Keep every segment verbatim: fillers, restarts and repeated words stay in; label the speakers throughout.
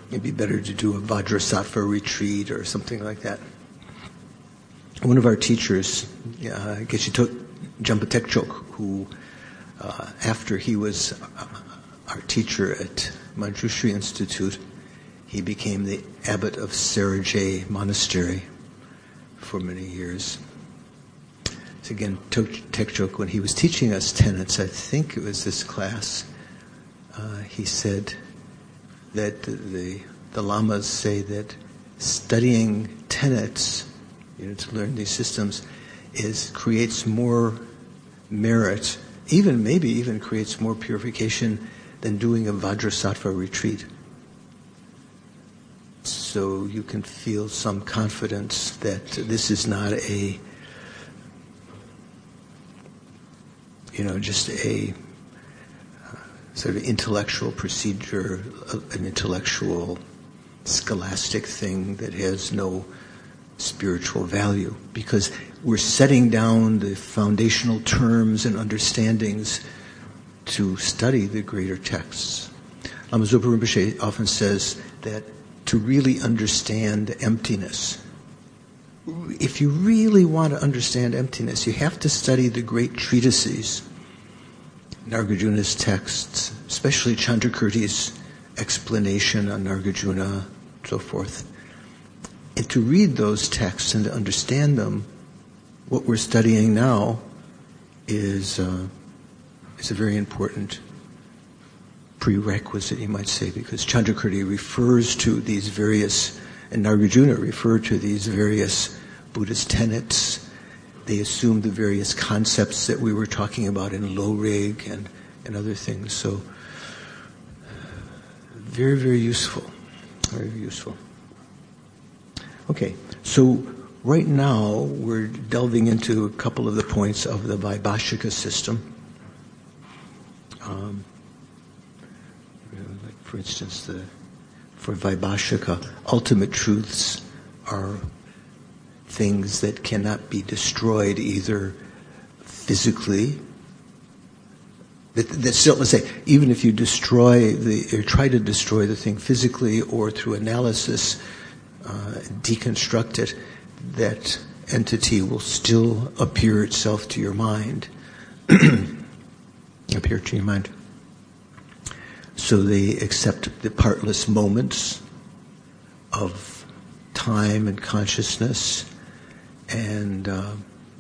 Speaker 1: it'd be better to do a Vajrasattva retreat or something like that. One of our teachers, uh, Geshe Jampa Tekchok, who uh, after he was our teacher at Manjushri Institute, he became the abbot of Sarijay Monastery for many years. So again, Tekchok, when he was teaching us tenets, I think it was this class, uh, he said that the the lamas say that studying tenets, you know, to learn these systems, is creates more merit, even maybe even creates more purification than doing a Vajrasattva retreat. So you can feel some confidence that this is not a, you know, just a uh, sort of intellectual procedure, uh, an intellectual scholastic thing that has no spiritual value, because we're setting down the foundational terms and understandings to study the greater texts. Lama Zopa Rinpoche often says that to really understand emptiness, if you really want to understand emptiness, you have to study the great treatises, Nagarjuna's texts, especially Chandrakirti's explanation on Nagarjuna, so forth. And to read those texts and to understand them, what we're studying now is uh, is a very important prerequisite, you might say, because Chandrakirti refers to these various, and Nagarjuna refer to these various Buddhist tenets. They assume the various concepts that we were talking about in Lorig and, and other things. So, very, very useful. Very useful. Okay, so right now we're delving into a couple of the points of the Vaibhashika system. Um, you know, like for instance, the, for Vaibhashika, ultimate truths are things that cannot be destroyed either physically. That, that still, let's say, even if you destroy the or try to destroy the thing physically or through analysis, uh, deconstruct it, that entity will still appear itself to your mind. appear to your mind. So they accept the partless moments of time and consciousness, and uh,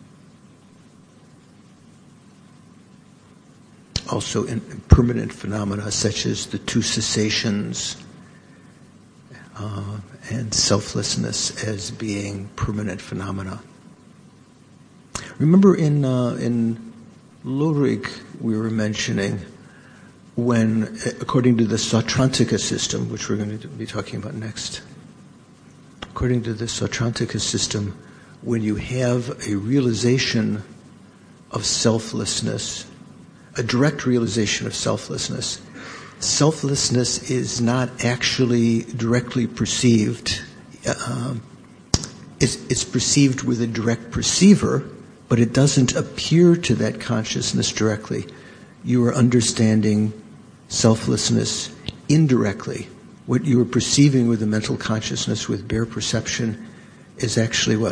Speaker 1: also in permanent phenomena such as the two cessations uh, and selflessness as being permanent phenomena. Remember in uh, in Lorig we were mentioning when, according to the Sautrantika system, which we're going to be talking about next, according to the Sautrantika system, when you have a realization of selflessness, a direct realization of selflessness, selflessness is not actually directly perceived. Uh, it's, it's perceived with a direct perceiver, but it doesn't appear to that consciousness directly. You are understanding selflessness indirectly. What you are perceiving with the mental consciousness, with bare perception, is actually what?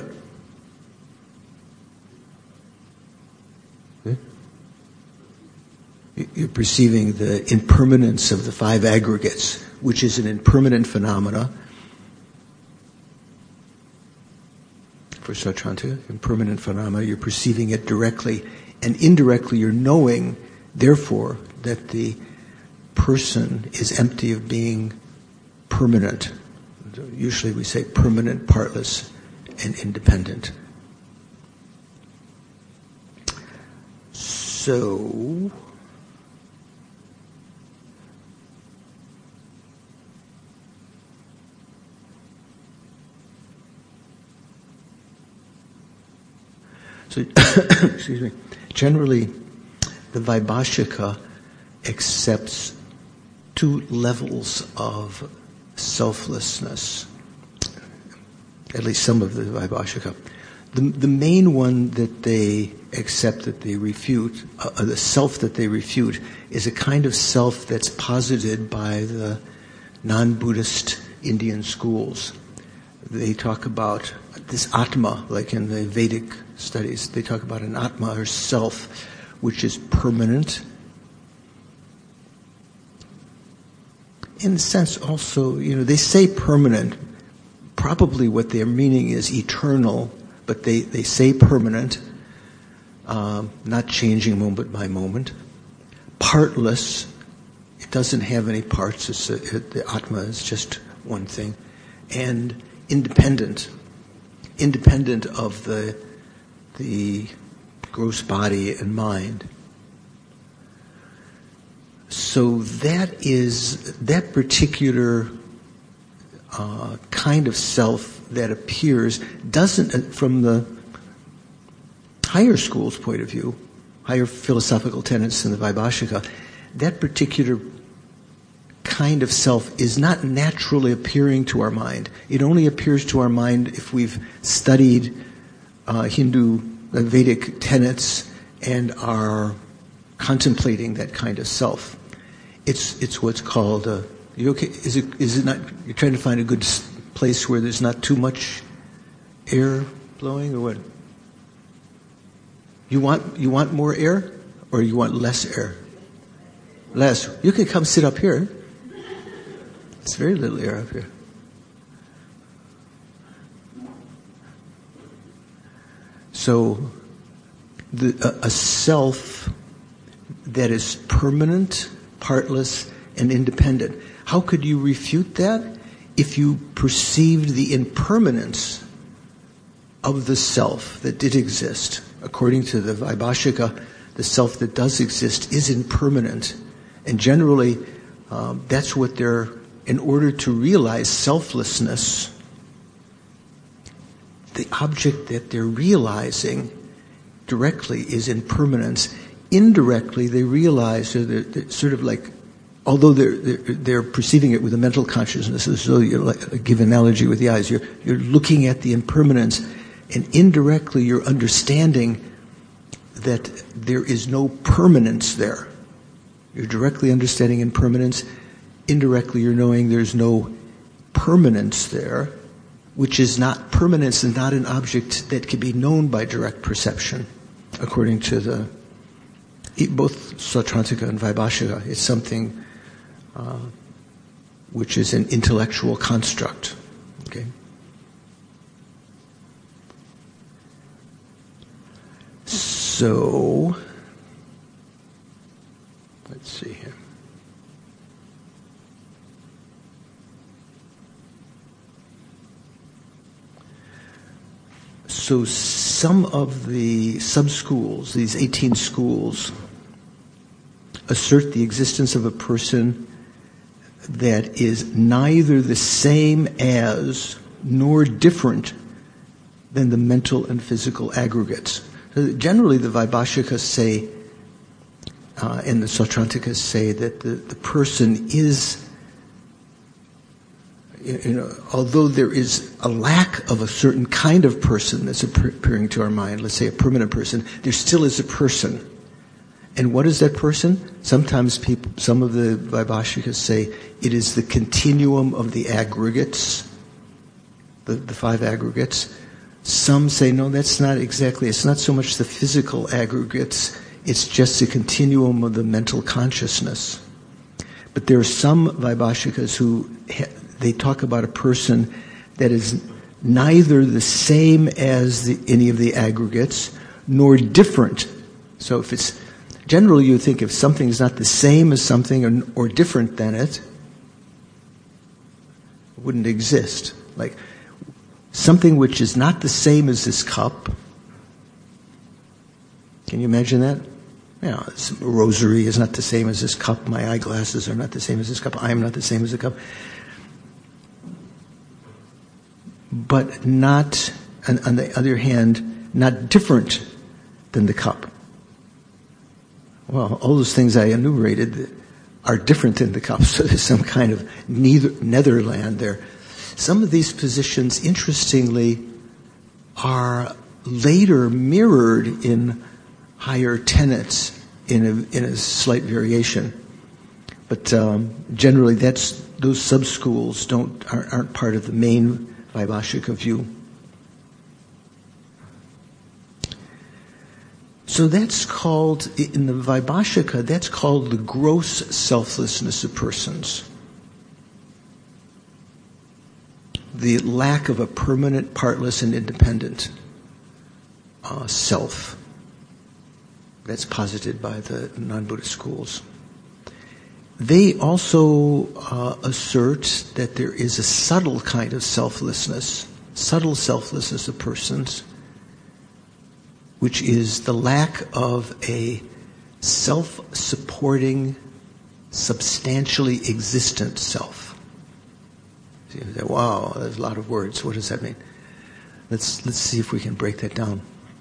Speaker 1: You're perceiving the impermanence of the five aggregates, which is an impermanent phenomena. For Sautrantika, impermanent phenomena, you're perceiving it directly, and indirectly you're knowing, therefore, that the person is empty of being permanent. Usually we say permanent, partless, and independent. So, so excuse me. Generally, the Vaibhashika accepts two levels of selflessness, at least some of the Vaibhashika. The, the main one that they accept, that they refute, uh, the self that they refute, is a kind of self that's posited by the non-Buddhist Indian schools. They talk about this Atma, like in the Vedic studies. They talk about an Atma, or self, which is permanent. In a sense, also, you know, they say permanent. Probably what they're meaning is eternal, but they, they say permanent, um, not changing moment by moment. Partless. It doesn't have any parts. It's a, it, the Atma is just one thing. And independent. Independent of the the gross body and mind. So that is, that particular uh, kind of self that appears doesn't, from the higher school's point of view, higher philosophical tenets in the Vaibhashika, that particular kind of self is not naturally appearing to our mind. It only appears to our mind if we've studied uh, Hindu uh, Vedic tenets and are contemplating that kind of self. It's it's what's called. Uh, you okay? Is it is it not? You're trying to find a good place where there's not too much air blowing, or what? You want you want more air, or you want less air? Less. You can come sit up here. It's very little air up here. So, the, a, a self that is permanent, partless, and independent. How could you refute that? If you perceived the impermanence of the self that did exist. According to the Vaibhashika, the self that does exist is impermanent. And generally, um, that's what they're, in order to realize selflessness, the object that they're realizing directly is impermanence. Indirectly, they realize, they're, they're sort of like, although they're, they're, they're perceiving it with a mental consciousness, so you like, give an analogy with the eyes, you're, you're looking at the impermanence, and indirectly you're understanding that there is no permanence there. You're directly understanding impermanence. Indirectly, you're knowing there's no permanence there, which is not permanence and not an object that can be known by direct perception, according to the both Sautrantika and Vaibhashika. It's something uh, which is an intellectual construct. Okay. So, let's see here. So some of the sub-schools, these eighteen schools, assert the existence of a person that is neither the same as nor different than the mental and physical aggregates. So generally, the Vaibhashikas say, uh, and the Sautrantikas say, that the, the person is, you know, although there is a lack of a certain kind of person that's appearing to our mind, let's say a permanent person, there still is a person. And what is that person? Sometimes people, some of the Vaibhashikas say it is the continuum of the aggregates, the, the five aggregates. Some say, no, that's not exactly, it's not so much the physical aggregates, it's just the continuum of the mental consciousness. But there are some Vaibhashikas who, ha- they talk about a person that is neither the same as the, any of the aggregates, nor different. So if it's, generally you think if something is not the same as something or, or different than it, it wouldn't exist. Like, something which is not the same as this cup. Can you imagine that? You know, this rosary is not the same as this cup. My eyeglasses are not the same as this cup. I am not the same as the cup. But not, on, on the other hand, not different than the cup. Well, all those things I enumerated are different than the cup. So there's some kind of neither, netherland there. Some of these positions, interestingly, are later mirrored in higher tenets in a, in a slight variation. But um, generally, that's those sub-schools don't aren't, aren't part of the main Vaibhashika view. So that's called, in the Vaibhashika, that's called the gross selflessness of persons. The lack of a permanent, partless, and independent uh, self. That's posited by the non-Buddhist schools. They also uh, assert that there is a subtle kind of selflessness, subtle selflessness of persons, which is the lack of a self-supporting, substantially existent self. So you say, wow, there's a lot of words. What does that mean? Let's let's see if we can break that down.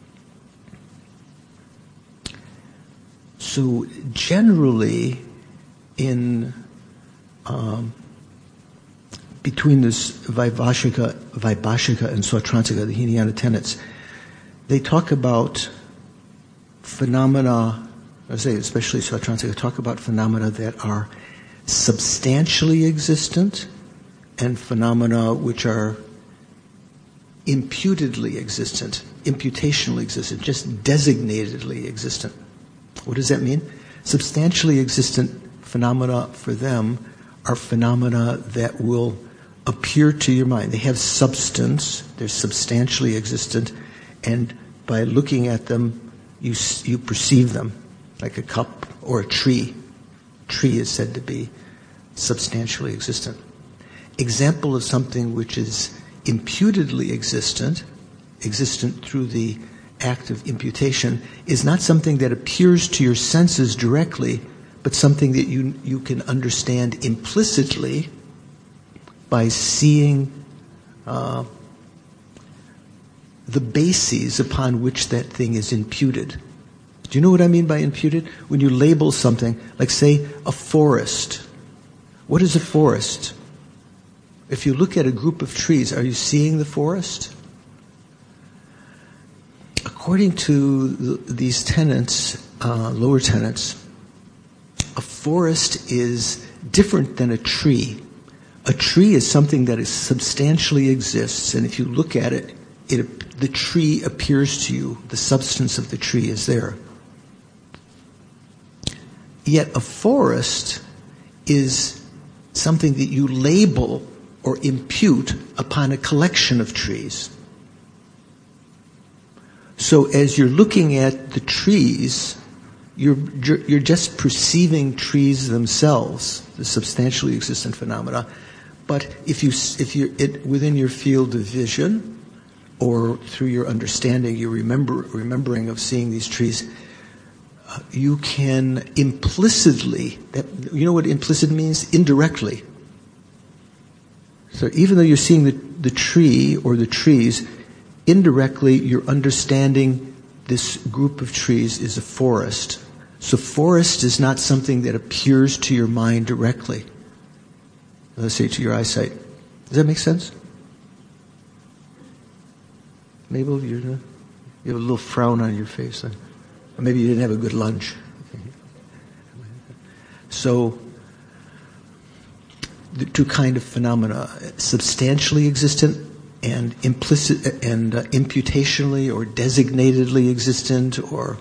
Speaker 1: So generally, in um, between this Vaibhashika, Vaibhashika and Sautrantika, the Hinayana tenets, they talk about phenomena, I say especially Sautrantika, talk about phenomena that are substantially existent and phenomena which are imputedly existent, imputationally existent, just designatedly existent. What does that mean? Substantially existent phenomena for them are phenomena that will appear to your mind. They have substance, they're substantially existent, and by looking at them, you you perceive them, like a cup or a tree. Tree is said to be substantially existent. Example of something which is imputedly existent, existent through the act of imputation, is not something that appears to your senses directly, but something that you you can understand implicitly by seeing uh, the bases upon which that thing is imputed. Do you know what I mean by imputed? When you label something, like say a forest. What is a forest? If you look at a group of trees, are you seeing the forest? According to the, these tenets, uh, lower tenets, a forest is different than a tree. A tree is something that is substantially exists, and if you look at it, it, the tree appears to you. The substance of the tree is there. Yet a forest is something that you label or impute upon a collection of trees. So as you're looking at the trees, you're you're just perceiving trees themselves, the substantially existent phenomena. But if you if you're it, within your field of vision, or through your understanding, your remember remembering of seeing these trees, uh, you can implicitly, that, you know what implicit means? Indirectly. So even though you're seeing the, the tree or the trees, indirectly you're understanding this group of trees is a forest. So forest is not something that appears to your mind directly. Let's say to your eyesight. Does that make sense? Mabel, you're, you have a little frown on your face. Or maybe you didn't have a good lunch. So, the two kind of phenomena, substantially existent and implicit and uh, imputationally or designatedly existent, or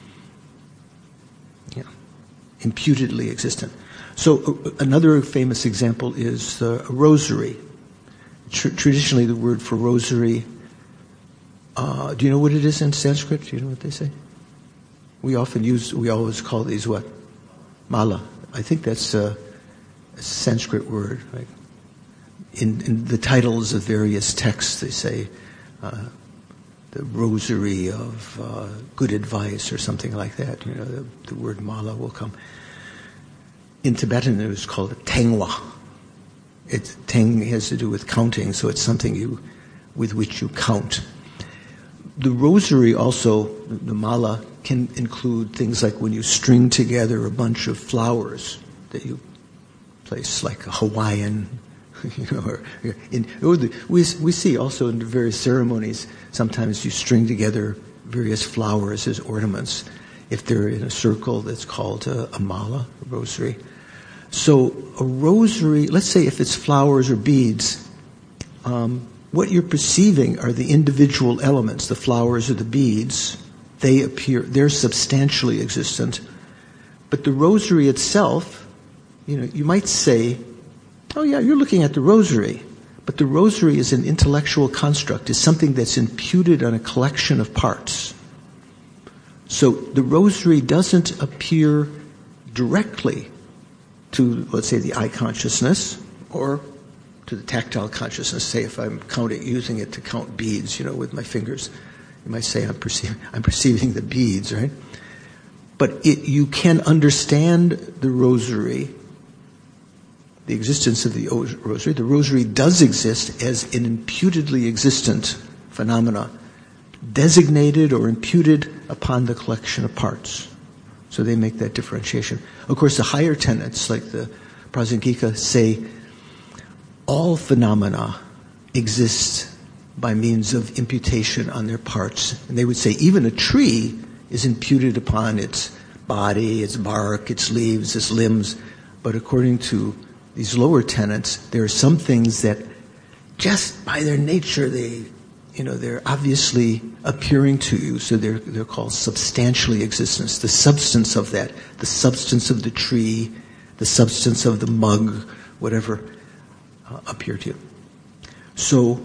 Speaker 1: yeah, imputedly existent. So uh, another famous example is uh, a rosary. Tr- traditionally, the word for rosary. Uh, do you know what it is in Sanskrit? Do you know what they say? We often use, we always call these what? Mala. I think that's a, a Sanskrit word. Right? In, in the titles of various texts, they say uh, the rosary of uh, good advice or something like that. You know, the, the word mala will come. In Tibetan, it was called a tengwa. It, teng has to do with counting, so it's something you with which you count. The rosary also, the mala, can include things like when you string together a bunch of flowers that you place, like a Hawaiian, you know, or in, or the, we we see also in various ceremonies, sometimes you string together various flowers as ornaments. If they're in a circle, that's called a, a mala, a rosary. So a rosary, let's say if it's flowers or beads, um, what you're perceiving are the individual elements, the flowers or the beads. They appear, they're substantially existent. But the rosary itself, you know, you might say, oh yeah, you're looking at the rosary. But the rosary is an intellectual construct, is something that's imputed on a collection of parts. So the rosary doesn't appear directly to, let's say, the eye consciousness or to the tactile consciousness. Say if I'm counting, using it to count beads, you know, with my fingers, you might say I'm perceiving, I'm perceiving the beads, right? But it, you can understand the rosary, the existence of the rosary. The rosary does exist as an imputedly existent phenomena, designated or imputed upon the collection of parts. So they make that differentiation. Of course, the higher tenets, like the Prasangika, say all phenomena exist by means of imputation on their parts. And they would say even a tree is imputed upon its body, its bark, its leaves, its limbs. But according to these lower tenets, there are some things that just by their nature, they, you know, they're obviously appearing to you. So they're, they're called substantially existence. The substance of that, the substance of the tree, the substance of the mug, whatever, uh, appear to you. So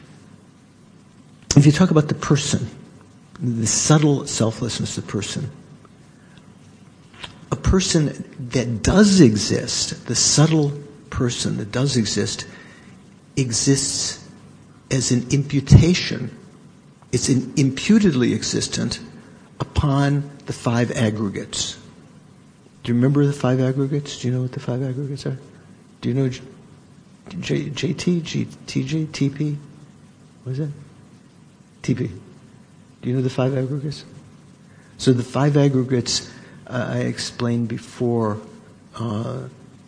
Speaker 1: if you talk about the person, the subtle selflessness of the person, a person that does exist, the subtle person that does exist, exists as an imputation. It's an imputedly existent upon the five aggregates. Do you remember the five aggregates? Do you know what the five aggregates are? Do you know J, JT, G, TJ, TP? What is it? T P. Do you know the five aggregates? So the five aggregates, uh, I explained before, uh,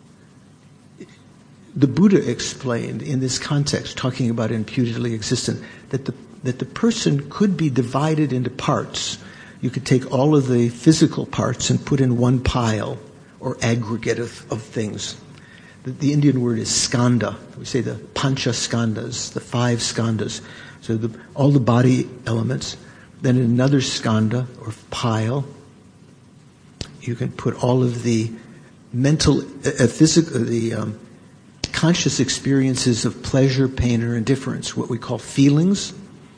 Speaker 1: the Buddha explained in this context, talking about imputedly existent, that the that the person could be divided into parts. You could take all of the physical parts and put in one pile or aggregate of, of things. The, the Indian word is skanda. We say the pancha skandhas, the five skandhas. So the, all the body elements. Then in another skanda or pile, you can put all of the mental, uh, physical, the um, conscious experiences of pleasure, pain, or indifference, what we call feelings,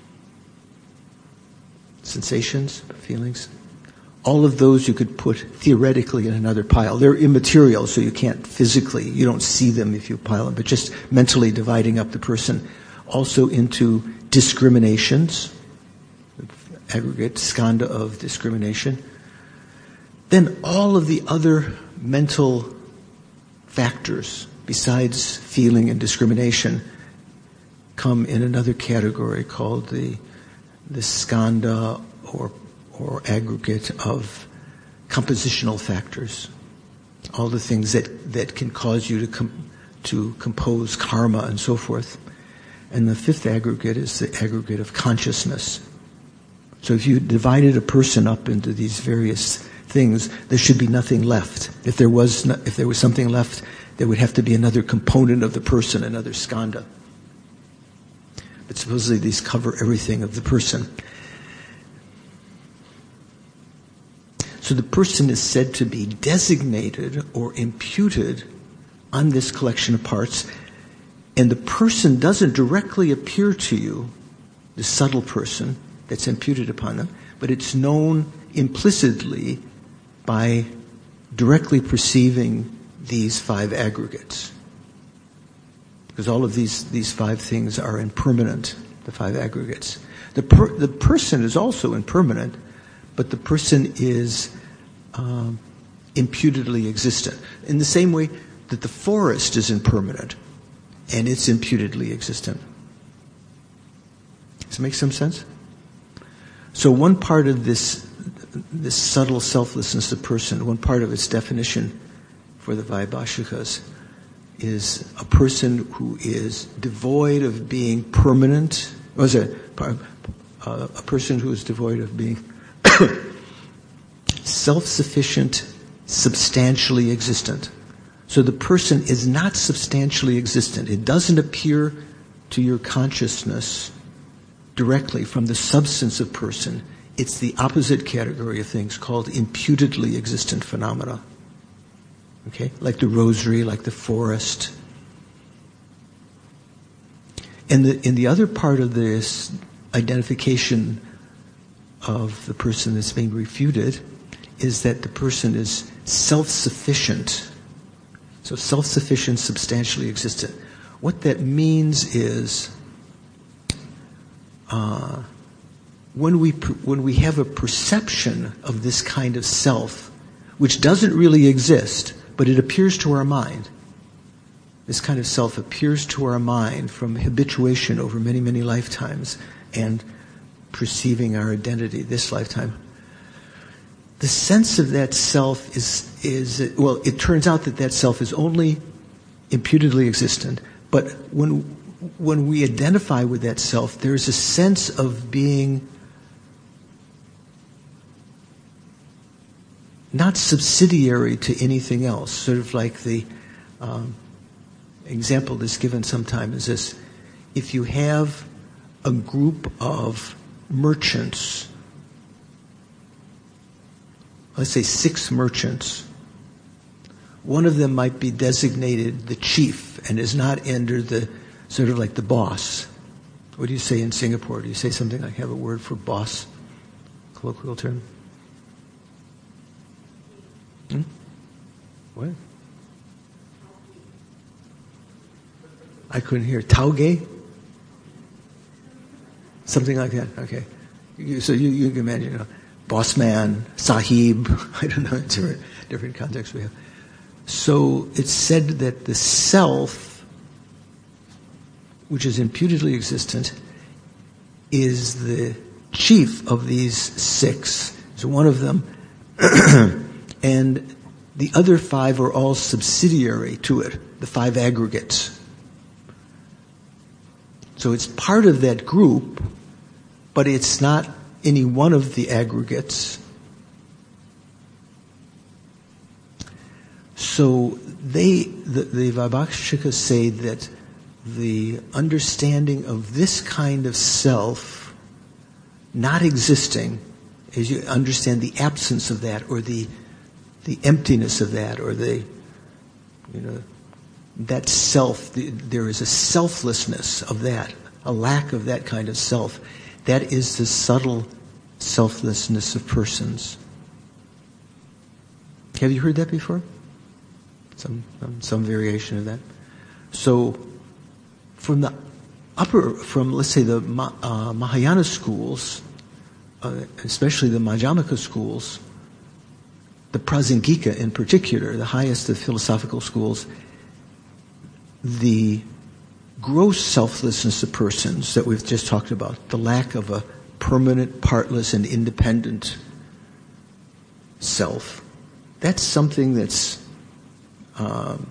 Speaker 1: sensations, feelings. All of those you could put theoretically in another pile. They're immaterial, so you can't physically, you don't see them if you pile them, but just mentally dividing up the person. Also into discriminations, aggregate skanda of discrimination. Then all of the other mental factors besides feeling and discrimination come in another category called the the skanda or or aggregate of compositional factors. All the things that, that can cause you to com- to compose karma and so forth. And the fifth aggregate is the aggregate of consciousness. So if you divided a person up into these various things, there should be nothing left. If there was no, if there was something left, there would have to be another component of the person, another skanda. But supposedly these cover everything of the person. So the person is said to be designated or imputed on this collection of parts, and the person doesn't directly appear to you, the subtle person that's imputed upon them, but it's known implicitly by directly perceiving these five aggregates. Because all of these, these five things are impermanent, the five aggregates. The, per, the person is also impermanent, but the person is um, imputedly existent. In the same way that the forest is impermanent, and it's imputedly existent. Does it make some sense? So one part of this, this subtle selflessness of person, one part of its definition for the Vaibhashikas is a person who is devoid of being permanent. Was it uh, a person who is devoid of being self-sufficient, substantially existent? So the person is not substantially existent. It doesn't appear to your consciousness directly from the substance of person. It's the opposite category of things called imputedly existent phenomena. Okay? Like the rosary, like the forest. And the, in the other part of this identification of the person that's being refuted is that the person is self-sufficient. So self-sufficient, substantially existent. What that means is uh, when we when we have a perception of this kind of self, which doesn't really exist, but it appears to our mind. This kind of self appears to our mind from habituation over many, many lifetimes and perceiving our identity this lifetime. The sense of that self is, is well, it turns out that that self is only imputedly existent, but when, when we identify with that self, there's a sense of being not subsidiary to anything else, sort of like the um, example that's given sometime is this. If you have a group of merchants, let's say six merchants, one of them might be designated the chief and is not under the, sort of like the boss. What do you say in Singapore? Do you say something like, have a word for boss? Colloquial term? Hmm? What? I couldn't hear. Tauge? Something like that. Okay. You, so you, you can imagine, you know, boss man, sahib, I don't know, different, different contexts we have. So it's said that the self, which is imputedly existent, is the chief of these six. So one of them, and the other five are all subsidiary to it, the five aggregates. So it's part of that group, but it's not any one of the aggregates. So they, the, the Vaibhakshikas say that the understanding of this kind of self not existing, as you understand the absence of that, or the the emptiness of that, or the, you know, that self, the, there is a selflessness of that, a lack of that kind of self. That is the subtle selflessness of persons. Have you heard that before? Some um, some variation of that. So, from the upper, from let's say the uh, Mahayana schools, uh, especially the Madhyamaka schools, the Prasangika in particular, the highest of philosophical schools, the gross selflessness of persons that we've just talked about, the lack of a permanent, partless, and independent self, that's something that's um,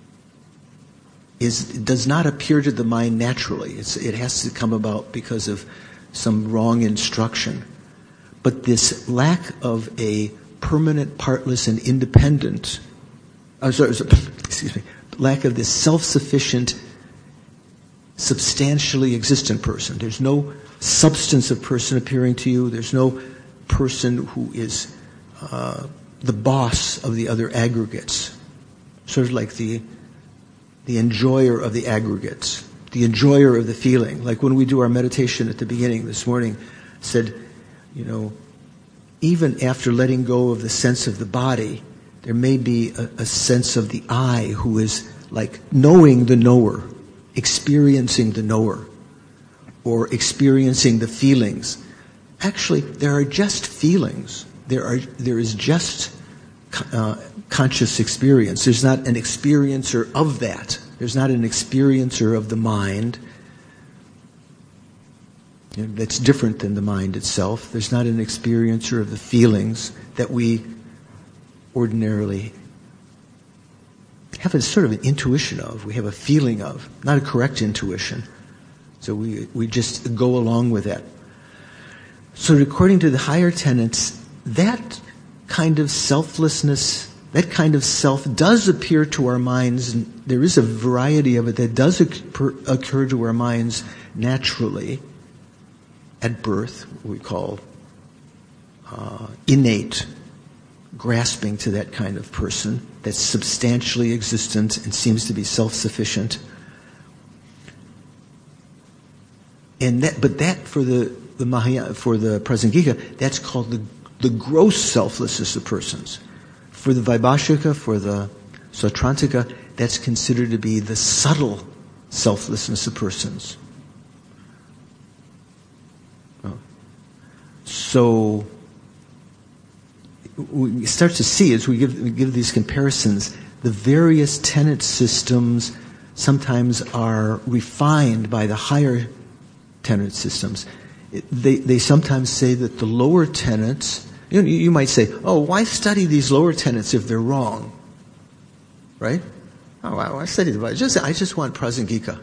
Speaker 1: is does not appear to the mind naturally. It's, it has to come about because of some wrong instruction. But this lack of a permanent, partless, and independent, oh, sorry, sorry, excuse me, lack of this self-sufficient, substantially existent person. There's no substance of person appearing to you. There's no person who is uh, the boss of the other aggregates. Sort of like the the enjoyer of the aggregates, the enjoyer of the feeling. Like when we do our meditation at the beginning this morning, said, you know, even after letting go of the sense of the body, there may be a, a sense of the I who is like knowing the knower, experiencing the knower, or experiencing the feelings. Actually, there are just feelings. There are there is just uh, conscious experience. There's not an experiencer of that. There's not an experiencer of the mind. You know, that's different than the mind itself. There's not an experiencer of the feelings that we ordinarily have a sort of an intuition of. We have a feeling of, not a correct intuition. So we we just go along with that. So according to the higher tenets, that kind of selflessness that kind of self does appear to our minds, and there is a variety of it that does occur, occur to our minds naturally at birth, what we call uh, innate grasping to that kind of person that's substantially existent and seems to be self-sufficient. And that, but that for the, the Mahayana, for the Prasangika, that's called the, the gross selflessness of persons. For the Vaibhashika, for the Sautrantika, that's considered to be the subtle selflessness of persons. Oh. So we start to see, as we give, we give these comparisons, the various tenet systems sometimes are refined by the higher tenet systems. They, they sometimes say that the lower tenets, you know, you might say, oh, why study these lower tenets if they're wrong? Right? Oh, why study them? I just, I just want Prasangika.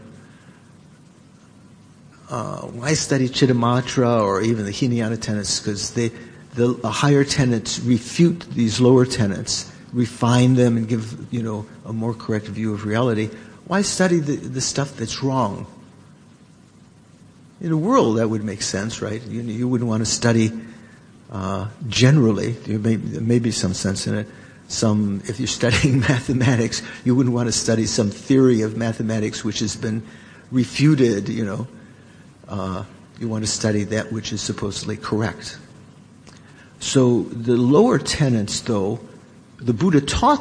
Speaker 1: Uh, why study Chittamatra or even the Hinayana tenets? Because they, the, the higher tenets refute these lower tenets, refine them and give, you know, a more correct view of reality. Why study the, the stuff that's wrong? In a world, that would make sense, right? You, you wouldn't want to study uh, generally. There may, there may be some sense in it. Some, if you're studying mathematics, you wouldn't want to study some theory of mathematics which has been refuted, you know. Uh, you want to study that which is supposedly correct. So the lower tenets, though, the Buddha taught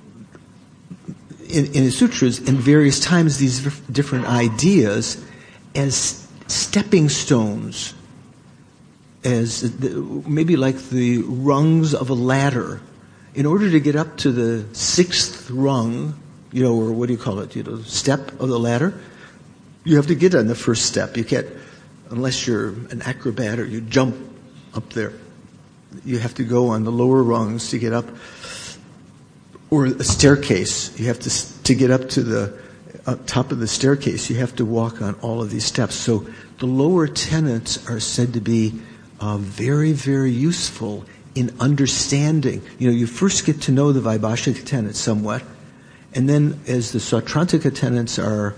Speaker 1: in, in his sutras in various times these different ideas as stepping stones, as the, maybe like the rungs of a ladder. In order to get up to the sixth rung, you know, or what do you call it, you know, step of the ladder, you have to get on the first step. You can't, unless you're an acrobat or you jump up there. You have to go on the lower rungs to get up, or a staircase. You have to, to get up to the up top of the staircase, you have to walk on all of these steps. So the lower tenets are said to be uh, very, very useful in understanding. You know, you first get to know the Vaibhashika tenets somewhat, and then as the Sautrantika tenets are,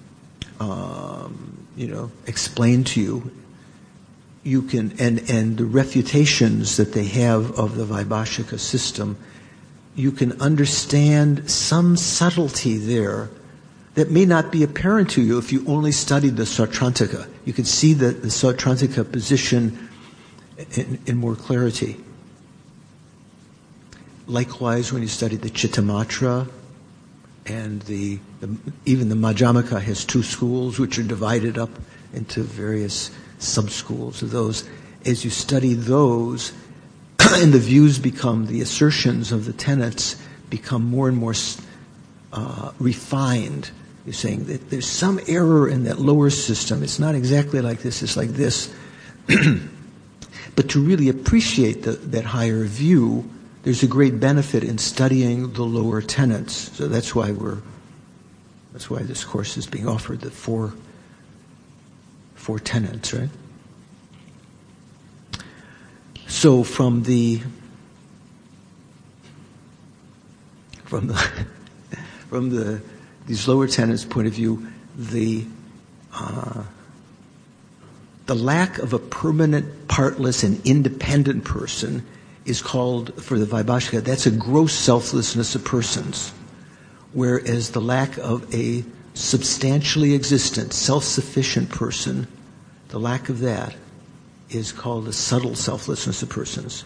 Speaker 1: um, you know, explained to you, you can, and, and the refutations that they have of the Vaibhashika system, you can understand some subtlety there that may not be apparent to you if you only study the Sautrantika. You can see the, the Sautrantika position in, in more clarity. Likewise, when you study the Chittamatra, and the, the even the Madhyamaka has two schools which are divided up into various sub-schools of those. As you study those, and the views become, the assertions of the tenets become more and more uh, refined. You're saying that there's some error in that lower system. It's not exactly like this, it's like this. But to really appreciate the, that higher view, there's a great benefit in studying the lower tenets. So that's why we're, that's why this course is being offered, the four, four tenets, right? So from the, from the, from the, these lower tenets' point of view, the uh, the lack of a permanent, partless, and independent person is called, for the Vaibhashika, that's a gross selflessness of persons, whereas the lack of a substantially existent, self-sufficient person, the lack of that is called a subtle selflessness of persons.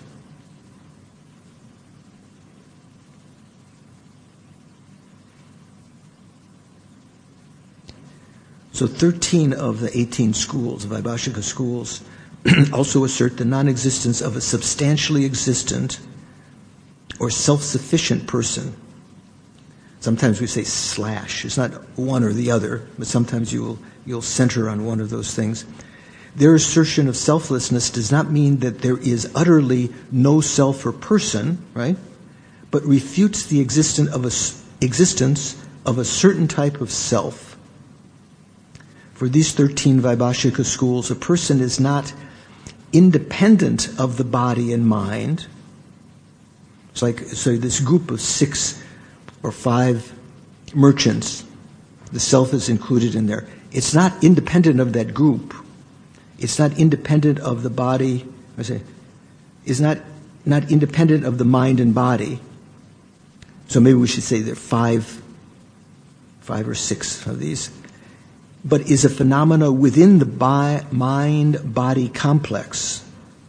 Speaker 1: So thirteen of the eighteen schools, Vaibhashika schools, also assert the non-existence of a substantially existent or self-sufficient person. Sometimes we say slash. It's not one or the other, but sometimes you'll, you'll center on one of those things. Their assertion of selflessness does not mean that there is utterly no self or person, right? But refutes the existence of a, existence of a certain type of self. For these thirteen Vaibhashika schools, a person is not independent of the body and mind, It's like, so this group of six or five merchants, the self is included in there. It's not independent of that group. It's not independent of the body. I say, it's not not independent of the mind and body. So maybe we should say there are five, five or six of these. But is a phenomena within the bi- mind-body complex.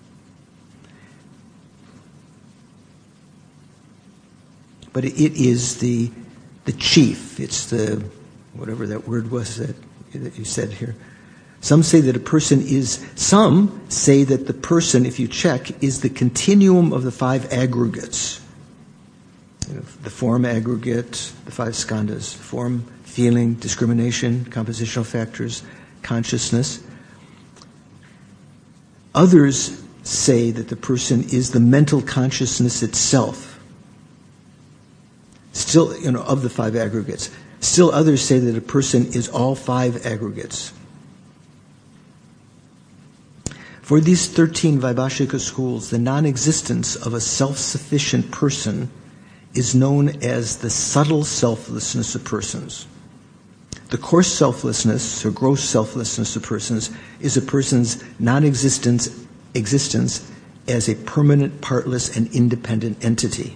Speaker 1: But it is the the chief. It's the, whatever that word was that, that you said here. Some say that a person is, some say that the person, if you check, is the continuum of the five aggregates. You know, the form aggregate, the five skandhas, form, feeling, discrimination, compositional factors, consciousness. Others say that the person is the mental consciousness itself. Still, you know, of the five aggregates. Still others say that a person is all five aggregates. For these thirteen Vaibhashika schools, the non-existence of a self-sufficient person is known as the subtle selflessness of persons. The coarse selflessness or gross selflessness of persons is a person's non-existence existence as a permanent, partless, and independent entity.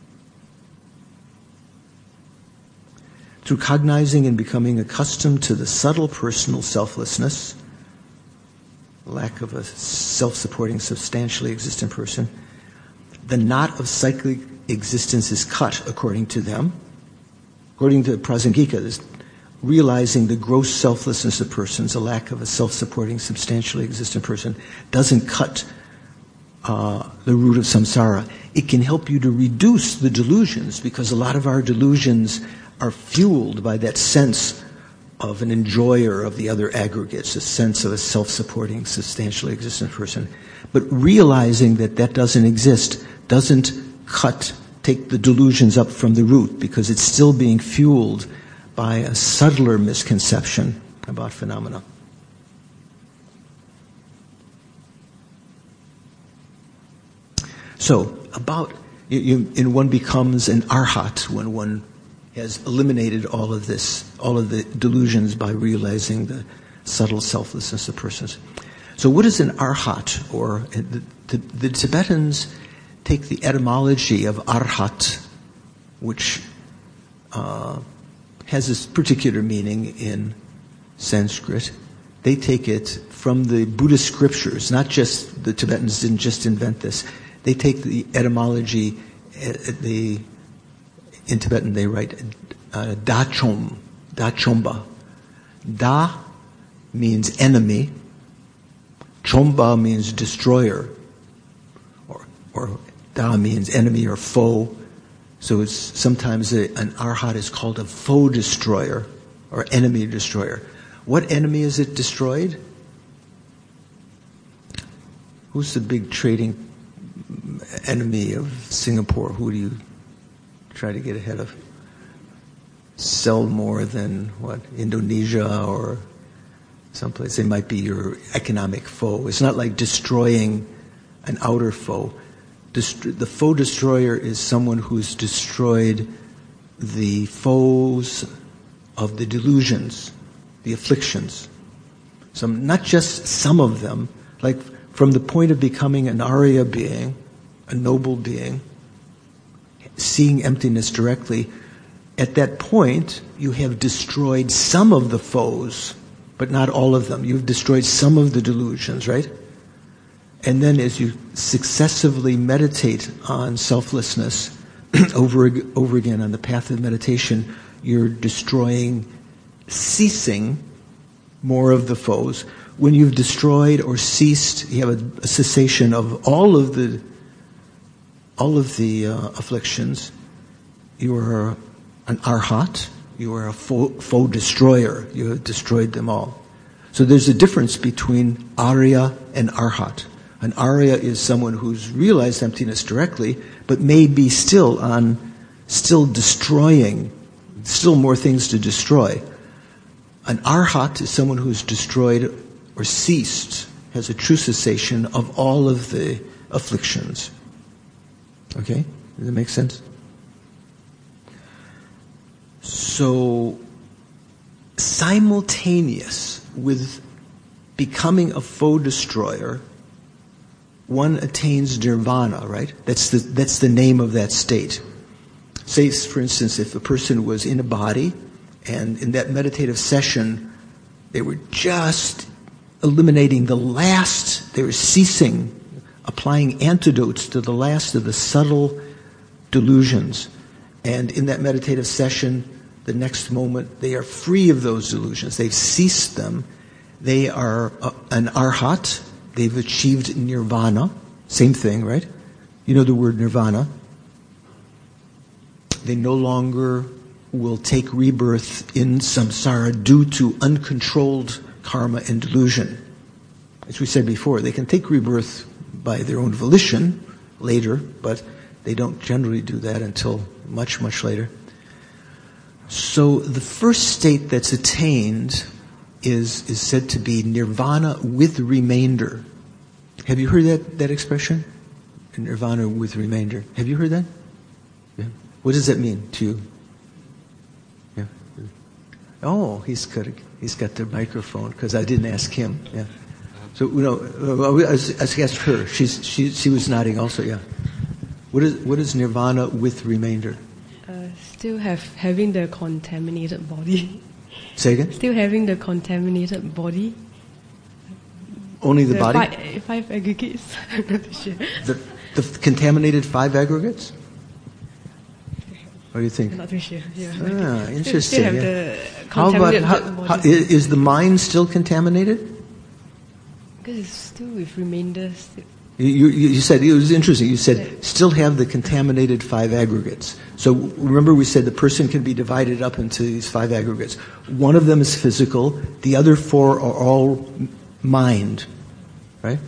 Speaker 1: Through cognizing and becoming accustomed to the subtle personal selflessness, lack of a self-supporting, substantially existent person, the knot of cyclic existence is cut, according to them. According to Prasangika, this realizing the gross selflessness of persons, a lack of a self-supporting, substantially existent person, doesn't cut uh, the root of samsara. It can help you to reduce the delusions, because a lot of our delusions are fueled by that sense of an enjoyer of the other aggregates, a sense of a self-supporting, substantially existent person. But realizing that that doesn't exist doesn't cut, take the delusions up from the root, because it's still being fueled by a subtler misconception about phenomena. So, about, you, you, one becomes an arhat when one has eliminated all of this, all of the delusions by realizing the subtle selflessness of persons. So what is an arhat? Or the, the, the Tibetans take the etymology of arhat, which uh, has this particular meaning in Sanskrit. They take it from the Buddhist scriptures. Not just, the Tibetans didn't just invent this. They take the etymology, uh, the in Tibetan they write uh, dachom, dachomba. Da means enemy. Chomba means destroyer. Or, or da means enemy or foe. So it's sometimes a, an arhat is called a foe destroyer or enemy destroyer. What enemy is it destroyed? Who's the big trading enemy of Singapore? Who do you try to get ahead of? Sell more than what? Indonesia or someplace. They might be your economic foe. It's not like destroying an outer foe. Dest- the foe destroyer is someone who's destroyed the foes of the delusions, the afflictions. Some, not just some of them, like from the point of becoming an Arya being, a noble being, seeing emptiness directly, at that point, you have destroyed some of the foes, but not all of them. You've destroyed some of the delusions, right? And then as you successively meditate on selflessness over, over again on the path of meditation, you're destroying, ceasing more of the foes. When you've destroyed or ceased, you have a, a cessation of all of the all of the uh, afflictions. You are an arhat. You are a foe, foe destroyer. You have destroyed them all. So there's a difference between Arya and arhat. An Arya is someone who's realized emptiness directly, but may be still on, still destroying, still more things to destroy. An arhat is someone who's destroyed or ceased, has a true cessation of all of the afflictions. Okay? Does that make sense? So, simultaneous with becoming a foe destroyer, one attains nirvana, right? That's the, that's the name of that state. Say, for instance, if a person was in a body, and in that meditative session, they were just eliminating the last, they were ceasing, applying antidotes to the last of the subtle delusions. And in that meditative session, the next moment, they are free of those delusions. They've ceased them. They are uh, an arhat. They've achieved nirvana. Same thing, right? You know the word nirvana. They no longer will take rebirth in samsara due to uncontrolled karma and delusion. As we said before, they can take rebirth by their own volition later, but they don't generally do that until much, much later. So the first state that's attained is, is said to be nirvana with remainder. Have you heard that, that expression? Nirvana with remainder. Have you heard that? Yeah. What does that mean to you? Yeah. Oh, he's got a, he's got the microphone because I didn't ask him. Yeah. So you know, I asked her. She's she she was nodding also. Yeah. What is what is nirvana with remainder?
Speaker 2: Uh, still have having the contaminated body.
Speaker 1: Say again.
Speaker 2: Still having the contaminated body.
Speaker 1: Only the, the body.
Speaker 2: Five, five aggregates. I'm not sure.
Speaker 1: The the contaminated five aggregates. What do you think?
Speaker 2: I'm not too sure. Yeah.
Speaker 1: Ah, interesting.
Speaker 2: Still have
Speaker 1: yeah.
Speaker 2: the
Speaker 1: how about how,
Speaker 2: body.
Speaker 1: how, is the mind still contaminated?
Speaker 2: Because it's still with remainders.
Speaker 1: You, you, you said, it was interesting, you said, still have the contaminated five aggregates. So remember we said the person can be divided up into these five aggregates. One of them is physical, the other four are all mind, right?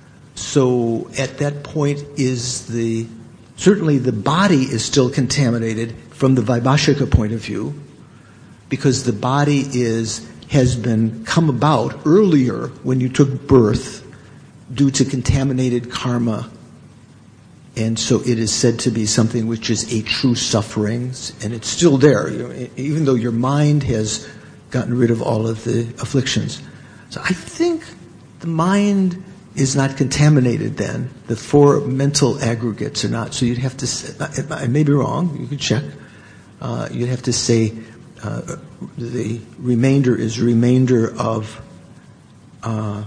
Speaker 1: So at that point is the, certainly the body is still contaminated from the Vaibhashika point of view, because the body is has been come about earlier when you took birth due to contaminated karma. And so it is said to be something which is a true suffering, and it's still there, you know, even though your mind has gotten rid of all of the afflictions. So I think the mind is not contaminated then. The four mental aggregates are not. So you'd have to say, I may be wrong, you can check. Uh, you'd have to say, Uh, the remainder is remainder of, uh,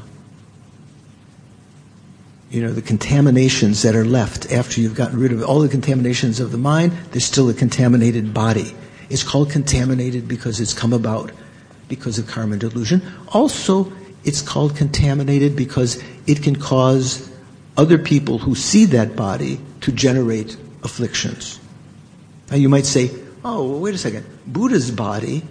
Speaker 1: you know, the contaminations that are left after you've gotten rid of all the contaminations of the mind. There's still a contaminated body. It's called contaminated because it's come about because of karma and delusion. Also, it's called contaminated because it can cause other people who see that body to generate afflictions. Now you might say, oh, well, wait a second. Buddha's body,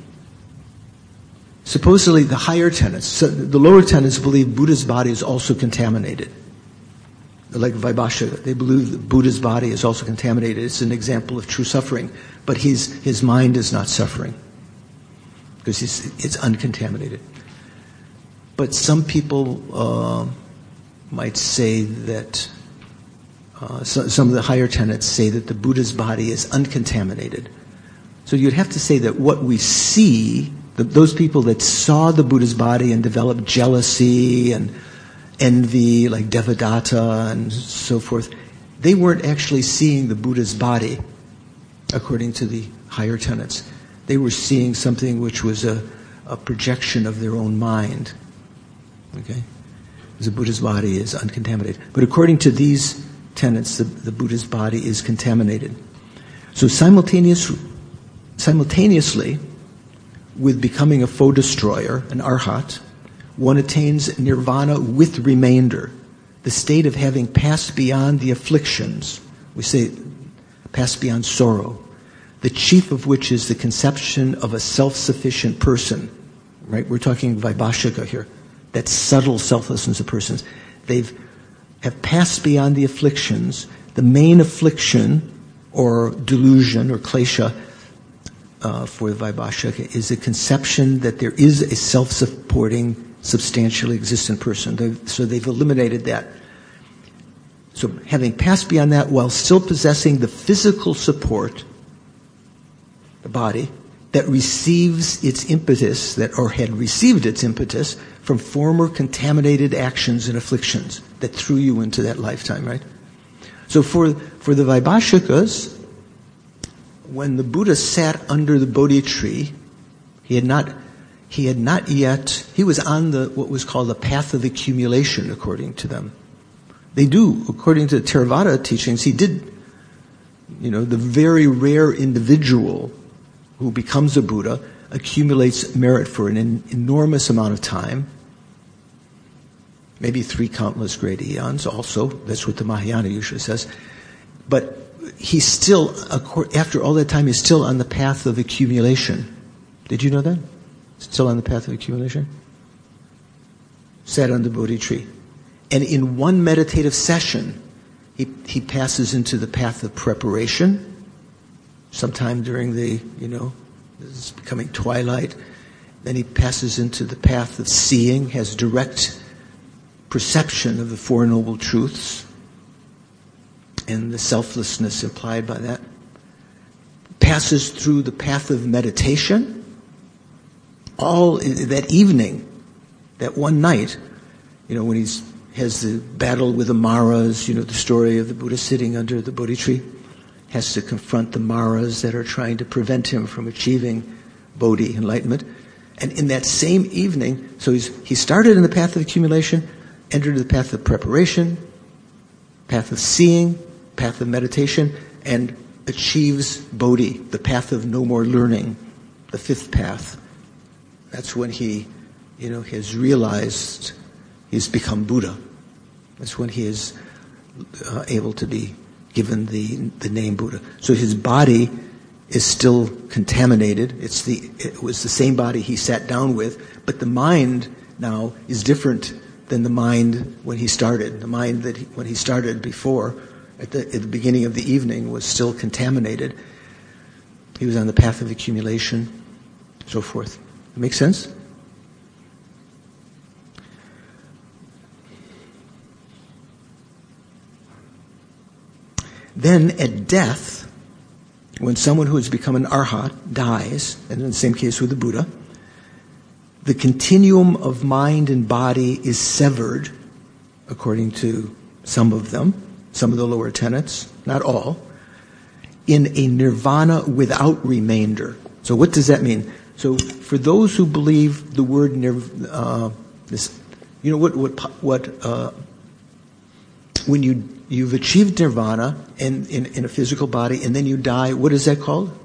Speaker 1: supposedly the higher tenets, so the lower tenets believe Buddha's body is also contaminated. Like Vaibhashika, they believe that Buddha's body is also contaminated. It's an example of true suffering. But his, his mind is not suffering because it's, it's uncontaminated. But some people uh, might say that, uh, so, some of the higher tenets say that the Buddha's body is uncontaminated. So you'd have to say that what we see, the, those people that saw the Buddha's body and developed jealousy and envy, like Devadatta and so forth, they weren't actually seeing the Buddha's body, according to the higher tenets. They were seeing something which was a, a projection of their own mind. Okay? The Buddha's body is uncontaminated. But according to these tenets, the, the Buddha's body is contaminated. So simultaneous Simultaneously, with becoming a foe destroyer, an arhat, one attains nirvana with remainder, the state of having passed beyond the afflictions. We say, passed beyond sorrow, the chief of which is the conception of a self-sufficient person. Right? We're talking Vaibhashika here. That subtle selflessness of persons. They've have passed beyond the afflictions. The main affliction, or delusion, or klesha, Uh, for the Vaibhashika is a conception that there is a self-supporting, substantially existent person. They've, so they've eliminated that. So having passed beyond that while still possessing the physical support, the body, that receives its impetus, that or had received its impetus from former contaminated actions and afflictions that threw you into that lifetime, right? So for, for the Vaibhashikas, when the Buddha sat under the Bodhi tree, he had not, he had not yet, he was on the, what was called the path of accumulation, according to them. They do, according to the Theravada teachings, he did, you know, the very rare individual who becomes a Buddha accumulates merit for an en- enormous amount of time, maybe three countless great eons also. That's what the Mahayana usually says. But he's still, after all that time, he's still on the path of accumulation. Did you know that? Still on the path of accumulation? Sat on the Bodhi tree. And in one meditative session, he, he passes into the path of preparation. Sometime during the, you know, it's becoming twilight. Then he passes into the path of seeing, has direct perception of the Four Noble Truths and the selflessness implied by that. Passes through the path of meditation. All in, that evening, that one night, you know, when he's has the battle with the Maras, you know, the story of the Buddha sitting under the Bodhi tree, has to confront the Maras that are trying to prevent him from achieving Bodhi, enlightenment. And in that same evening, so he's, he started in the path of accumulation, entered the path of preparation, path of seeing, path of meditation, and achieves Bodhi, the path of no more learning, the fifth path. That's when he, you know, has realized he's become Buddha. That's when he is uh, able to be given the the name Buddha. So his body is still contaminated. It's the it was the same body he sat down with, but the mind now is different than the mind when he started. The mind that he, when he started before, at the, at the beginning of the evening, was still contaminated. He was on the path of accumulation, so forth. Make sense? Then at death, when someone who has become an arhat dies, and in the same case with the Buddha, the continuum of mind and body is severed, according to some of them, some of the lower tenets, not all, in a nirvana without remainder. So what does that mean? So for those who believe the word nirvana, uh, this, you know what, what, what, uh, when you You've achieved nirvana in, in, in a physical body, and then you die. What is that called?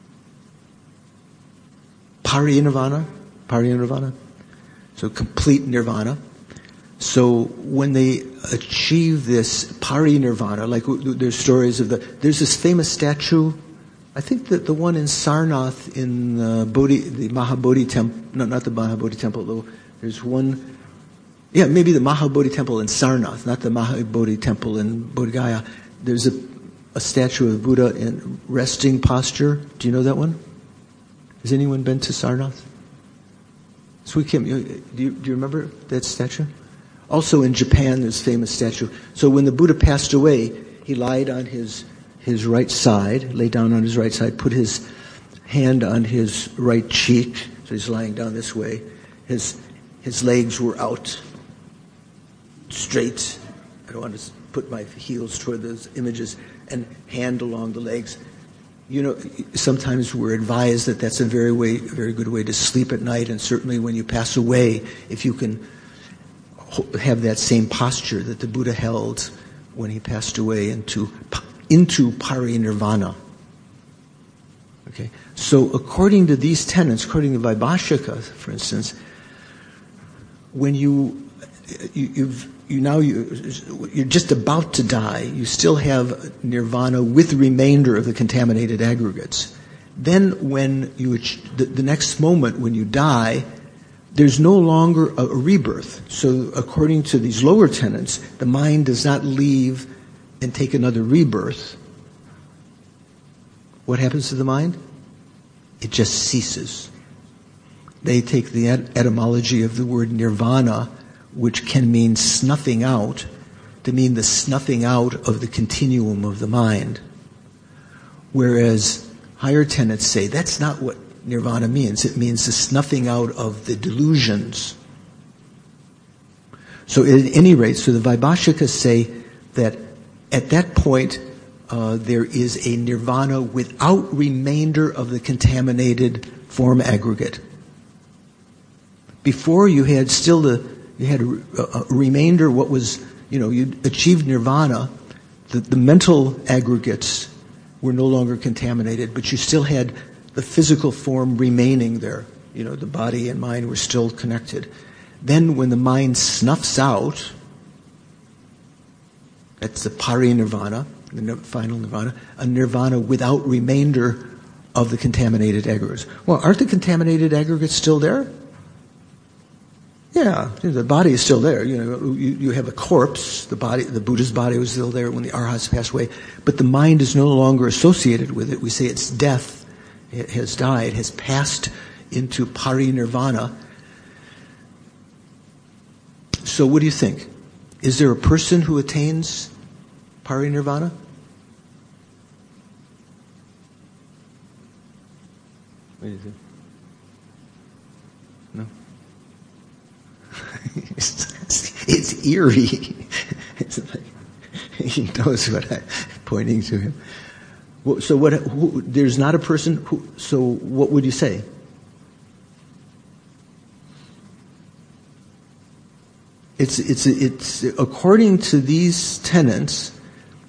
Speaker 1: Parinirvana? Parinirvana? So complete nirvana. So when they achieve this parinirvana, like there's stories of the, there's this famous statue, I think that the one in Sarnath in the Bodhi, the Mahabodhi temple, no, not the Mahabodhi temple though, there's one. Yeah, maybe the Mahabodhi temple in Sarnath, not the Mahabodhi temple in Bodh Gaya. There's a, a statue of Buddha in resting posture. Do you know that one? Has anyone been to Sarnath? Sweet Kim, do you, do you remember that statue? Also in Japan, there's a famous statue. So when the Buddha passed away, he lied on his, his right side, lay down on his right side, put his hand on his right cheek, so he's lying down this way. His, his legs were out. Straight. I don't want to put my heels toward those images, and hand along the legs. You know, sometimes we're advised that that's a very way, very good way to sleep at night, and certainly when you pass away, if you can have that same posture that the Buddha held when he passed away into into parinirvana. Okay, so according to these tenets, according to Vaibhashika, for instance, when you, you you've You now you, you're just about to die. You still have nirvana with remainder of the contaminated aggregates. Then, when you the, the next moment when you die, there's no longer a, a rebirth. So, according to these lower tenets, the mind does not leave and take another rebirth. What happens to the mind? It just ceases. They take the et- etymology of the word nirvana, which can mean snuffing out, to mean the snuffing out of the continuum of the mind. Whereas higher tenets say that's not what nirvana means. It means the snuffing out of the delusions. So at any rate, so the Vaibhashikas say that at that point, uh, there is a nirvana without remainder of the contaminated form aggregate. Before you had still the, you had a, a remainder, what was, you know, you achieved nirvana, the, the mental aggregates were no longer contaminated, but you still had the physical form remaining there. You know, the body and mind were still connected. Then when the mind snuffs out, that's the parinirvana, the final nirvana, a nirvana without remainder of the contaminated aggregates. Well, aren't the contaminated aggregates still there? Yeah, the body is still there. You know, you, you have a corpse. The body, the Buddha's body was still there when the arhats passed away, but the mind is no longer associated with it. We say it's death. It has died, has passed into parinirvana. So, what do you think? Is there a person who attains parinirvana? What do you think? No? it's, it's eerie. It's like, he knows what I'm pointing to him. Well, so what? Who, there's not a person who. So what would you say? It's it's it's according to these tenets.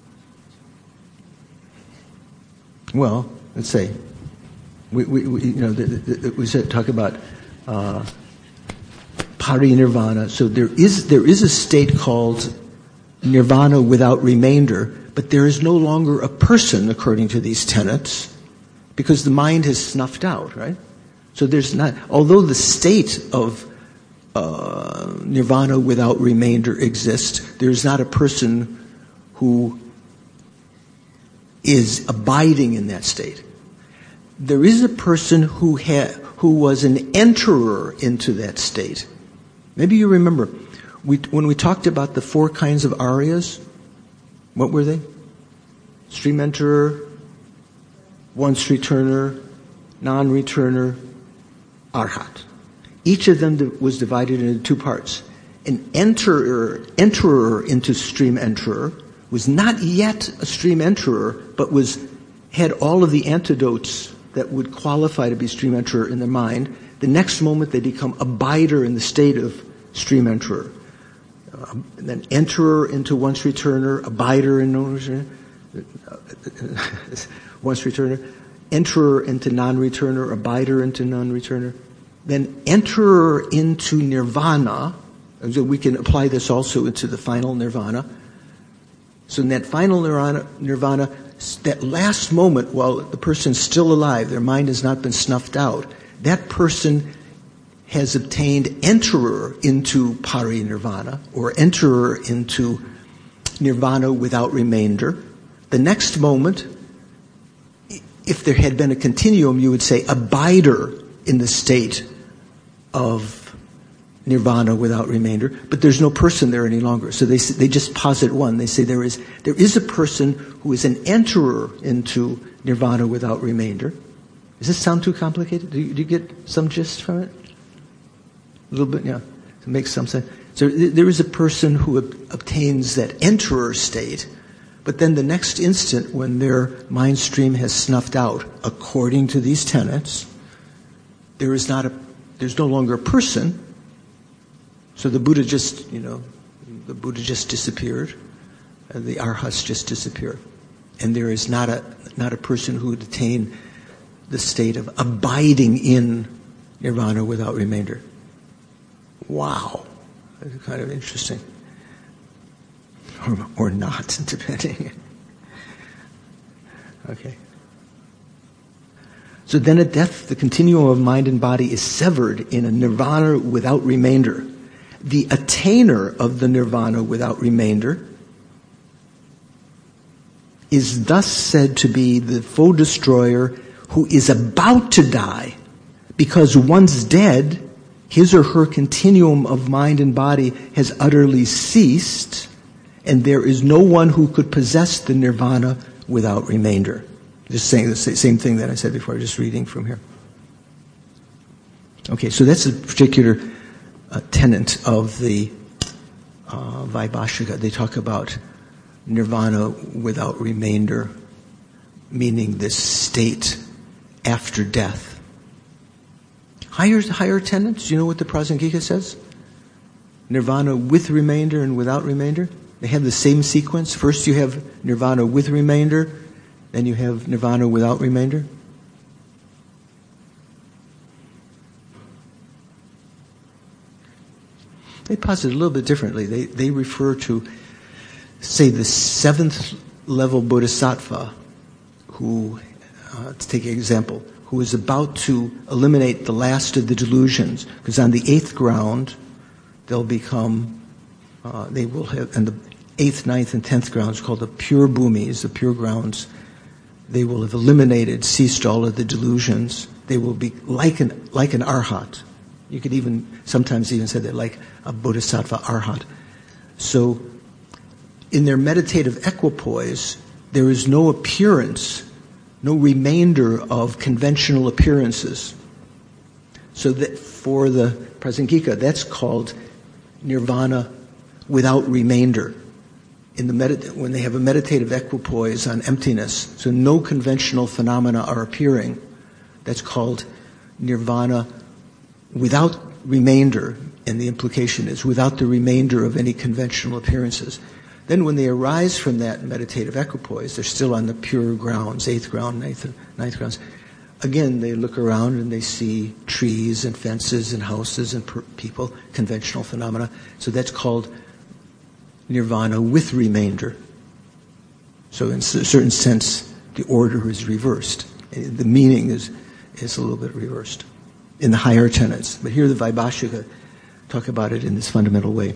Speaker 1: Well, let's say we we, we you know the, the, we said talk about uh, parinirvana. So there is there is a state called nirvana without remainder, but there is no longer a person according to these tenets because the mind has snuffed out, right? So there's not, although the state of uh, nirvana without remainder exists, there's not a person who is abiding in that state. There is a person who ha- who was an enterer into that state. Maybe you remember, we, when we talked about the four kinds of aryas, what were they? Stream enterer, once returner, non-returner, arhat. Each of them was divided into two parts. An enterer, enterer into stream enterer was not yet a stream enterer, but was had all of the antidotes that would qualify to be stream enterer in their mind. The next moment they become abider in the state of stream enterer. Um, and then enterer into once returner, abider in non-returner, once returner, enterer into non-returner, abider into non-returner, then enterer into nirvana. And so we can apply this also into the final nirvana. So in that final nirvana, nirvana, that last moment while the person's still alive, their mind has not been snuffed out, that person has obtained enterer into parinirvana, or enterer into nirvana without remainder. The next moment, if there had been a continuum, you would say abider in the state of nirvana without remainder, but there's no person there any longer. So they they just posit one. They say there is there is a person who is an enterer into nirvana without remainder. Does this sound too complicated? Do you, do you get some gist from it? A little bit, yeah. It makes some sense. So th- there is a person who ob- obtains that enterer state, but then the next instant when their mind stream has snuffed out, according to these tenets, there is not a, there's no longer a person. So the Buddha just, you know, the Buddha just disappeared, and the arhats just disappeared, and there is not a not a person who would attain the state of abiding in nirvana without remainder. Wow, that's kind of interesting, or, or not, depending. Okay. So then at death, the continuum of mind and body is severed in a nirvana without remainder. The attainer of the nirvana without remainder is thus said to be the foe destroyer who is about to die, because once dead, his or her continuum of mind and body has utterly ceased, and there is no one who could possess the nirvana without remainder. Just saying the same thing that I said before, just reading from here. Okay, so that's a particular uh, tenet of the uh, Vaibhashika. They talk about nirvana without remainder, meaning this state after death. Higher, higher tenets, do you know what the Prasangika says? Nirvana with remainder and without remainder. They have the same sequence. First you have nirvana with remainder, then you have nirvana without remainder. They posit it a little bit differently. They, they refer to, say, the seventh level bodhisattva who, uh, to take an example, who is about to eliminate the last of the delusions. Because on the eighth ground, they'll become, uh, they will have, and the eighth, ninth, and tenth grounds called the pure bhumis, the pure grounds, they will have eliminated, ceased all of the delusions. They will be like an, like an arhat. You could even, sometimes even say that like a bodhisattva arhat. So, in their meditative equipoise, there is no appearance, no remainder of conventional appearances. So that for the Prasangika, that's called nirvana without remainder. In the medit- when they have a meditative equipoise on emptiness, so no conventional phenomena are appearing, that's called nirvana without remainder, and the implication is without the remainder of any conventional appearances. Then when they arise from that meditative equipoise, they're still on the pure grounds, eighth ground, ninth, ninth grounds. Again, they look around and they see trees and fences and houses and per- people, conventional phenomena. So that's called nirvana with remainder. So in a certain sense, the order is reversed. The meaning is, is a little bit reversed in the higher tenets. But here the Vaibhashika talk about it in this fundamental way.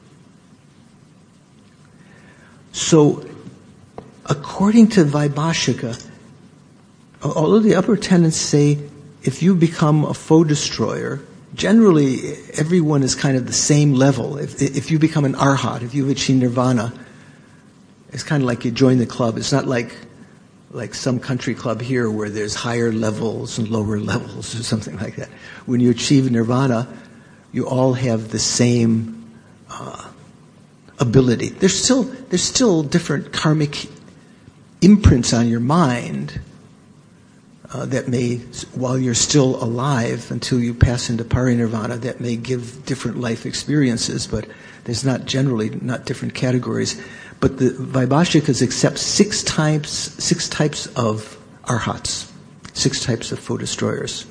Speaker 1: So, according to Vaibhashika, although the upper tenets say if you become a foe destroyer, generally everyone is kind of the same level. If, if you become an arhat, if you've achieved nirvana, it's kind of like you join the club. It's not like like some country club here where there's higher levels and lower levels or something like that. When you achieve nirvana, you all have the same uh, ability. There's still there's still different karmic imprints on your mind uh, that may, while you're still alive until you pass into parinirvana, that may give different life experiences, but there's not generally not different categories. But the Vaibhashikas accept six types six types of arhats, six types of foe destroyers.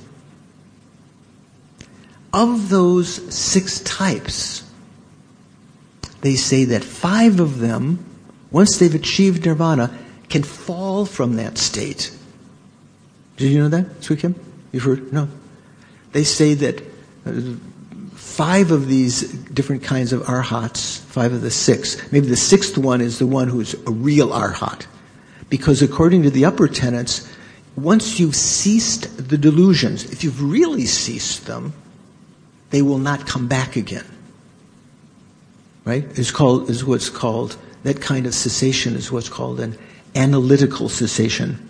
Speaker 1: Of those six types, they say that five of them, once they've achieved nirvana, can fall from that state. Did you know that, Sweet Kim? You've heard? No. They say that uh, five of these different kinds of arhats, five of the six, maybe the sixth one is the one who's a real arhat. Because according to the upper tenets, once you've ceased the delusions, if you've really ceased them, they will not come back again. Right? It's called, is what's called, that kind of cessation is what's called an analytical cessation.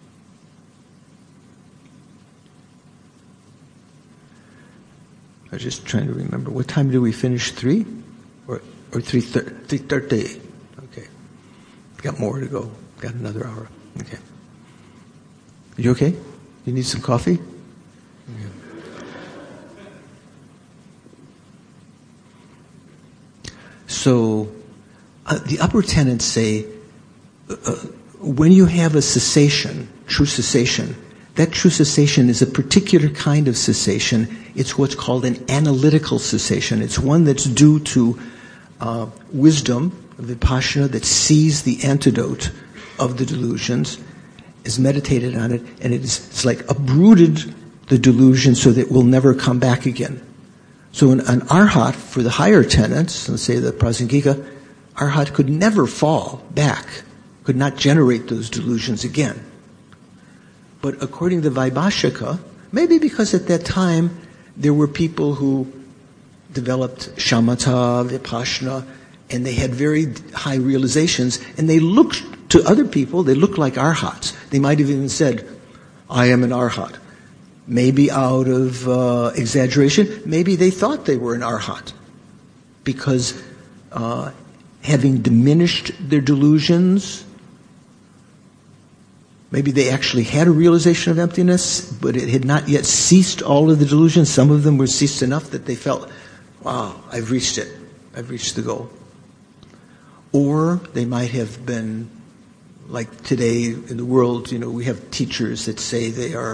Speaker 1: I was just trying to remember. What time did we finish? Three? Or or three thirty? Three thirty. Okay. Got more to go. Got another hour. Okay. You okay? You need some coffee? Okay. So, uh, the upper tenets say, uh, when you have a cessation, true cessation, that true cessation is a particular kind of cessation. It's what's called an analytical cessation. It's one that's due to uh, wisdom, vipassana, that sees the antidote of the delusions, is meditated on it, and it is, it's like uprooted the delusion so that it will never come back again. So an, an arhat, for the higher tenets, let's say the Prasangika, arhat could never fall back, could not generate those delusions again. But according to Vaibhashika, maybe because at that time there were people who developed shamatha, vipassana, and they had very high realizations, and they looked to other people, they looked like arhats. They might have even said, I am an arhat. Maybe out of uh, exaggeration, maybe they thought they were an arhat, because uh, having diminished their delusions, maybe they actually had a realization of emptiness, but it had not yet ceased all of the delusions. Some of them were ceased enough that they felt, wow, I've reached it. I've reached the goal. Or they might have been, like today in the world, you know, we have teachers that say they are,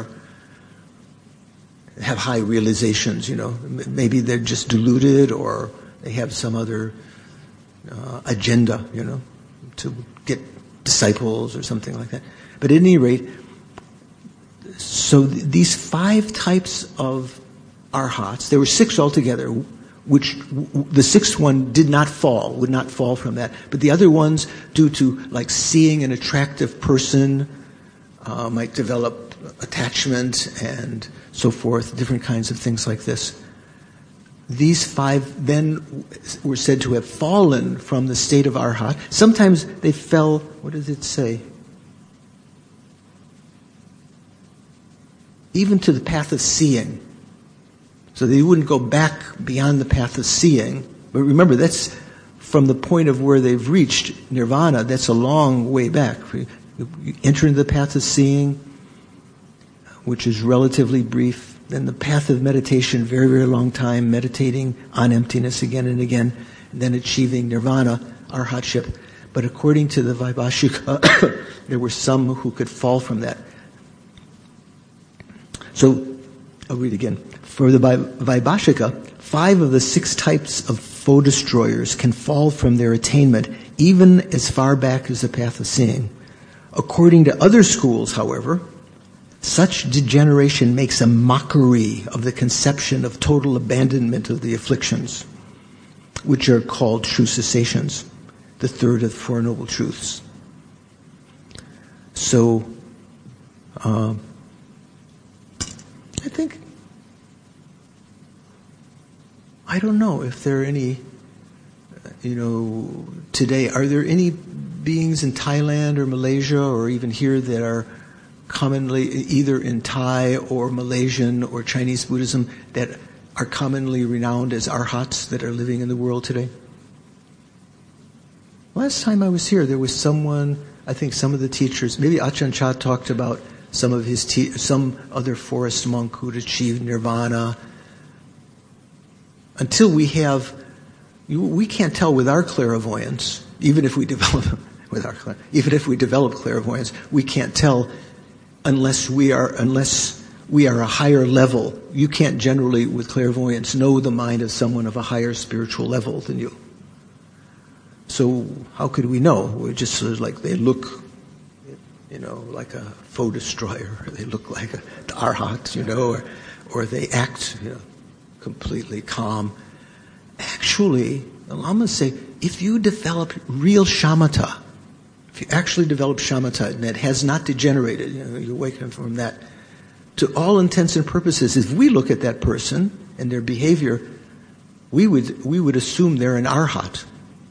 Speaker 1: have high realizations, you know. Maybe they're just deluded, or they have some other uh, agenda, you know, to get disciples or something like that. But at any rate, so th- these five types of arhats, there were six altogether, which w- the sixth one did not fall, would not fall from that. But the other ones, due to like seeing an attractive person, uh, might develop attachment and so forth, different kinds of things like this. These five then were said to have fallen from the state of arhat. Sometimes they fell, what does it say? Even to the path of seeing. So they wouldn't go back beyond the path of seeing. But remember, that's from the point of where they've reached nirvana, that's a long way back. You enter into the path of seeing, which is relatively brief. Then the path of meditation, very, very long time, meditating on emptiness again and again, and then achieving nirvana, arhatship. But according to the Vaibhashika, there were some who could fall from that. So, I'll read again. For the Vaibhashika, five of the six types of foe destroyers can fall from their attainment even as far back as the path of seeing. According to other schools, however, such degeneration makes a mockery of the conception of total abandonment of the afflictions, which are called true cessations, the third of the Four Noble Truths. So, uh, I think, I don't know if there are any, you know, today, are there any beings in Thailand or Malaysia or even here that are commonly, either in Thai or Malaysian or Chinese Buddhism, that are commonly renowned as arhats that are living in the world today? Last time I was here, there was someone, I think some of the teachers, maybe Ajahn Chah talked about some of his, te- some other forest monk who'd achieved nirvana. Until we have, we can't tell with our clairvoyance, even if we develop, with our, even if we develop clairvoyance, we can't tell unless we are, unless we are a higher level. You can't generally, with clairvoyance, know the mind of someone of a higher spiritual level than you. So how could we know? We're just sort of like they look, you know, like a foe destroyer, or they look like a arhat, you know, or, or they act, you know, completely calm. Actually, the Lamas say, if you develop real shamatha, if you actually develop shamatha and that has not degenerated, you know, you awaken from that, to all intents and purposes, if we look at that person and their behavior, we would we would assume they're an arhat.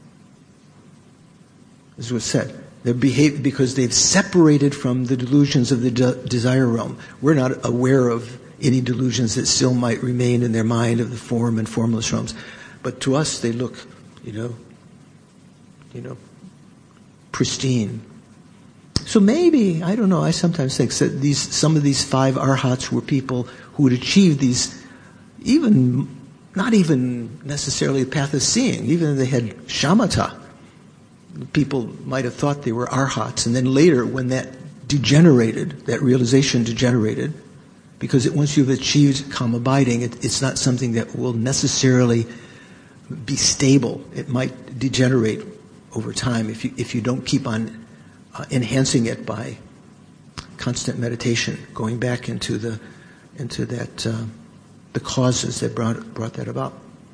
Speaker 1: As was said, they behave because they've separated from the delusions of the de- desire realm. We're not aware of any delusions that still might remain in their mind of the form and formless realms, but to us they look, you know, you know, pristine. So maybe, I don't know, I sometimes think that these, some of these five arhats were people who would achieve these, even, not even necessarily the path of seeing, even if they had shamatha. People might have thought they were arhats, and then later when that degenerated, that realization degenerated, because it, once you've achieved calm abiding, it, it's not something that will necessarily be stable. It might degenerate over time if you if you don't keep on uh, enhancing it by constant meditation, going back into the into that uh, the causes that brought brought that about.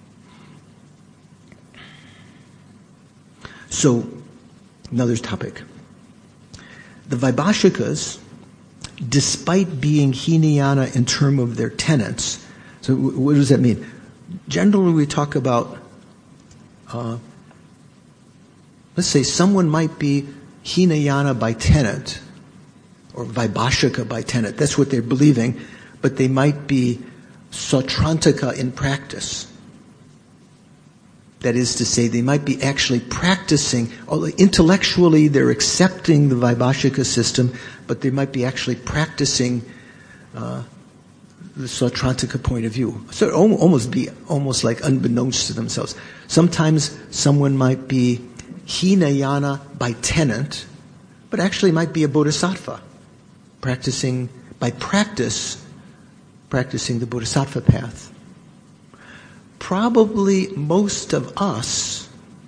Speaker 1: So, another topic. The Vaibhashikas, despite being Hinayana in terms of their tenets, so what does that mean? Generally we talk about uh, let's say someone might be Hinayana by tenet, or Vaibhashika by tenet. That's what they're believing, but they might be Sautrantika in practice. That is to say, they might be actually practicing, although intellectually they're accepting the Vaibhashika system, but they might be actually practicing uh, the Sautrantika point of view. So it almost be almost like unbeknownst to themselves. Sometimes someone might be Hinayana by tenet, but actually might be a bodhisattva, practicing by practice, practicing the bodhisattva path. Probably most of us,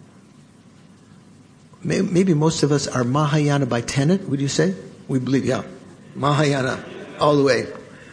Speaker 1: maybe most of us are Mahayana by tenet, would you say? We believe, yeah, Mahayana, all the way.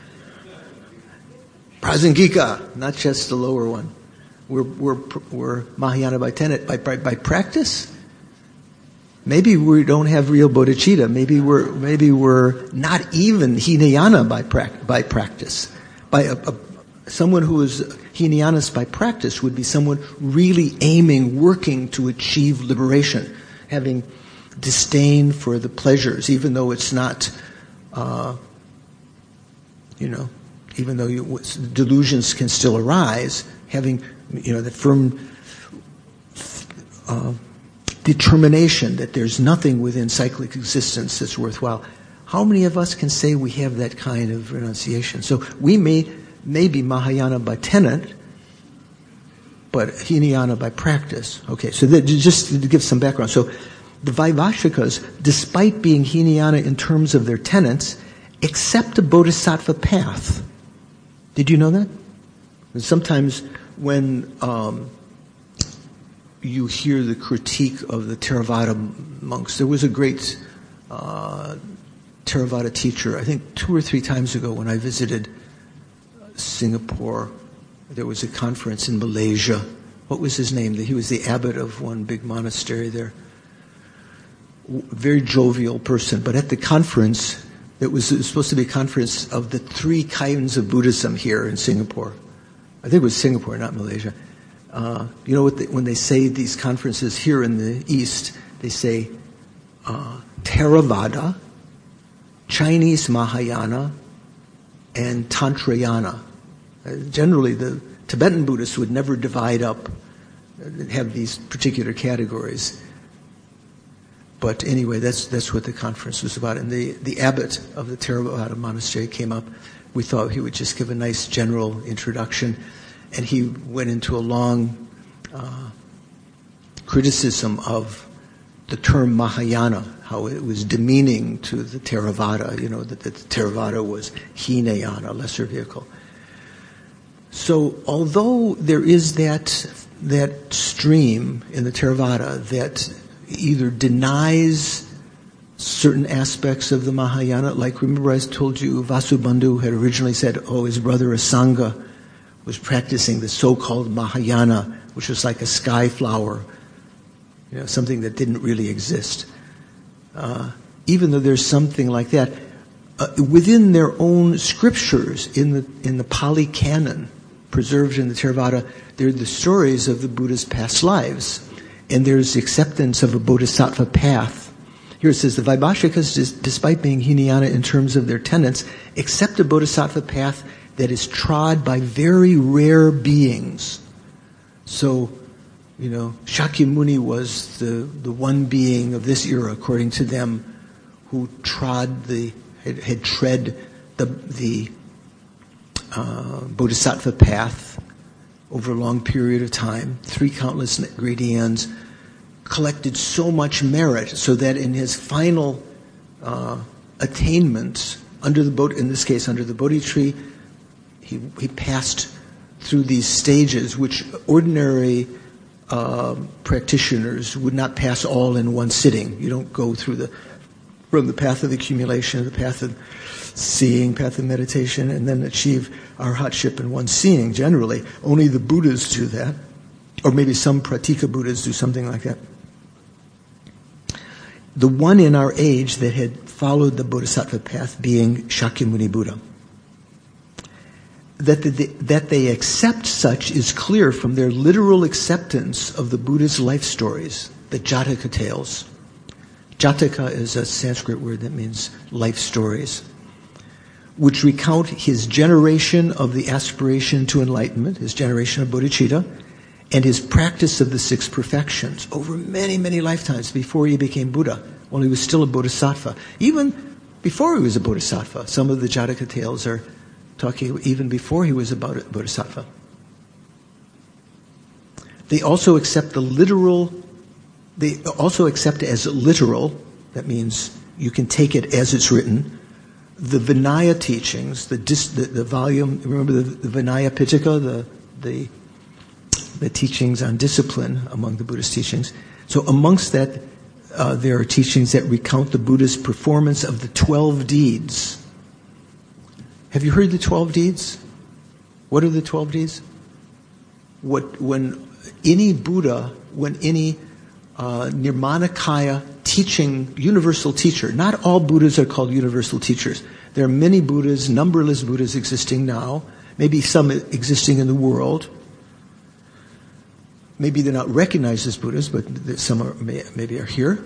Speaker 1: Prasangika, not just the lower one. We're, we're, we're Mahayana by tenet, by, by, by practice. Maybe we don't have real bodhicitta. Maybe we're, maybe we're not even Hinayana by, pra- by practice. By a, a Someone who is Hinayanist by practice would be someone really aiming, working to achieve liberation, having disdain for the pleasures, even though it's not, uh, you know, even though you, delusions can still arise, having, you know, the firm uh, determination that there's nothing within cyclic existence that's worthwhile. How many of us can say we have that kind of renunciation? So we may... maybe Mahayana by tenet, but Hinayana by practice. Okay, so that, just to give some background. So the Vaibhashikas, despite being Hinayana in terms of their tenets, accept a bodhisattva path. Did you know that? And sometimes when um, you hear the critique of the Theravada monks, there was a great uh, Theravada teacher, I think two or three times ago when I visited Singapore, there was a conference in Malaysia. What was his name? He was the abbot of one big monastery there. Very jovial person. But at the conference, it was, it was supposed to be a conference of the three kinds of Buddhism here in Singapore. I think it was Singapore, not Malaysia. Uh, you know what? They, when they say these conferences here in the East, they say uh, Theravada, Chinese Mahayana, and Tantrayana. Uh, generally, the Tibetan Buddhists would never divide up, uh, have these particular categories. But anyway, that's that's what the conference was about. And the, the abbot of the Theravada monastery came up. We thought he would just give a nice general introduction. And he went into a long uh, criticism of the term Mahayana, how it was demeaning to the Theravada, you know, that, that the Theravada was Hinayana, lesser vehicle. So although there is that that stream in the Theravada that either denies certain aspects of the Mahayana, like remember I told you Vasubandhu had originally said, oh, his brother Asanga was practicing the so-called Mahayana, which was like a sky flower, you know, something that didn't really exist. Uh, even though there's something like that, uh, within their own scriptures, in the in the Pali Canon, preserved in the Theravada, there are the stories of the Buddha's past lives, and there's the acceptance of a bodhisattva path. Here it says, the Vaibhashikas, despite being Hinayana in terms of their tenets, accept a bodhisattva path that is trod by very rare beings. So, you know, Shakyamuni was the, the one being of this era, according to them, who trod the, had, had tread the, the uh, bodhisattva path over a long period of time, three countless great eons, collected so much merit so that in his final uh, attainment, under the Bodhi, in this case under the Bodhi tree, he, he passed through these stages which ordinary uh, practitioners would not pass all in one sitting. You don't go through the from the path of accumulation, the path of seeing, path of meditation, and then achieve arhatship in one seeing. Generally, only the Buddhas do that, or maybe some Pratika Buddhas do something like that. The one in our age that had followed the Bodhisattva path being Shakyamuni Buddha. That, the, that they accept such is clear from their literal acceptance of the Buddha's life stories. the Jataka tales. Jataka is a Sanskrit word that means life stories, which recount his generation of the aspiration to enlightenment, his generation of bodhicitta, and his practice of the six perfections over many, many lifetimes before he became Buddha, while he was still a bodhisattva. Even before he was a bodhisattva, some of the Jataka tales are talking even before he was a bodhisattva. They also accept the literal, they also accept as literal, that means you can take it as it's written, the Vinaya teachings, the dis, the, the volume, remember the, the Vinaya Pitaka, the, the the teachings on discipline among the Buddhist teachings. So amongst that, uh, there are teachings that recount the Buddha's performance of the twelve deeds. Have you heard the twelve deeds? What are the twelve deeds? What when any Buddha, when any uh, Nirmanakaya teaching, universal teacher, not all Buddhas are called universal teachers. There are many Buddhas, numberless Buddhas existing now, maybe some existing in the world. Maybe they're not recognized as Buddhas, but some are, maybe are here.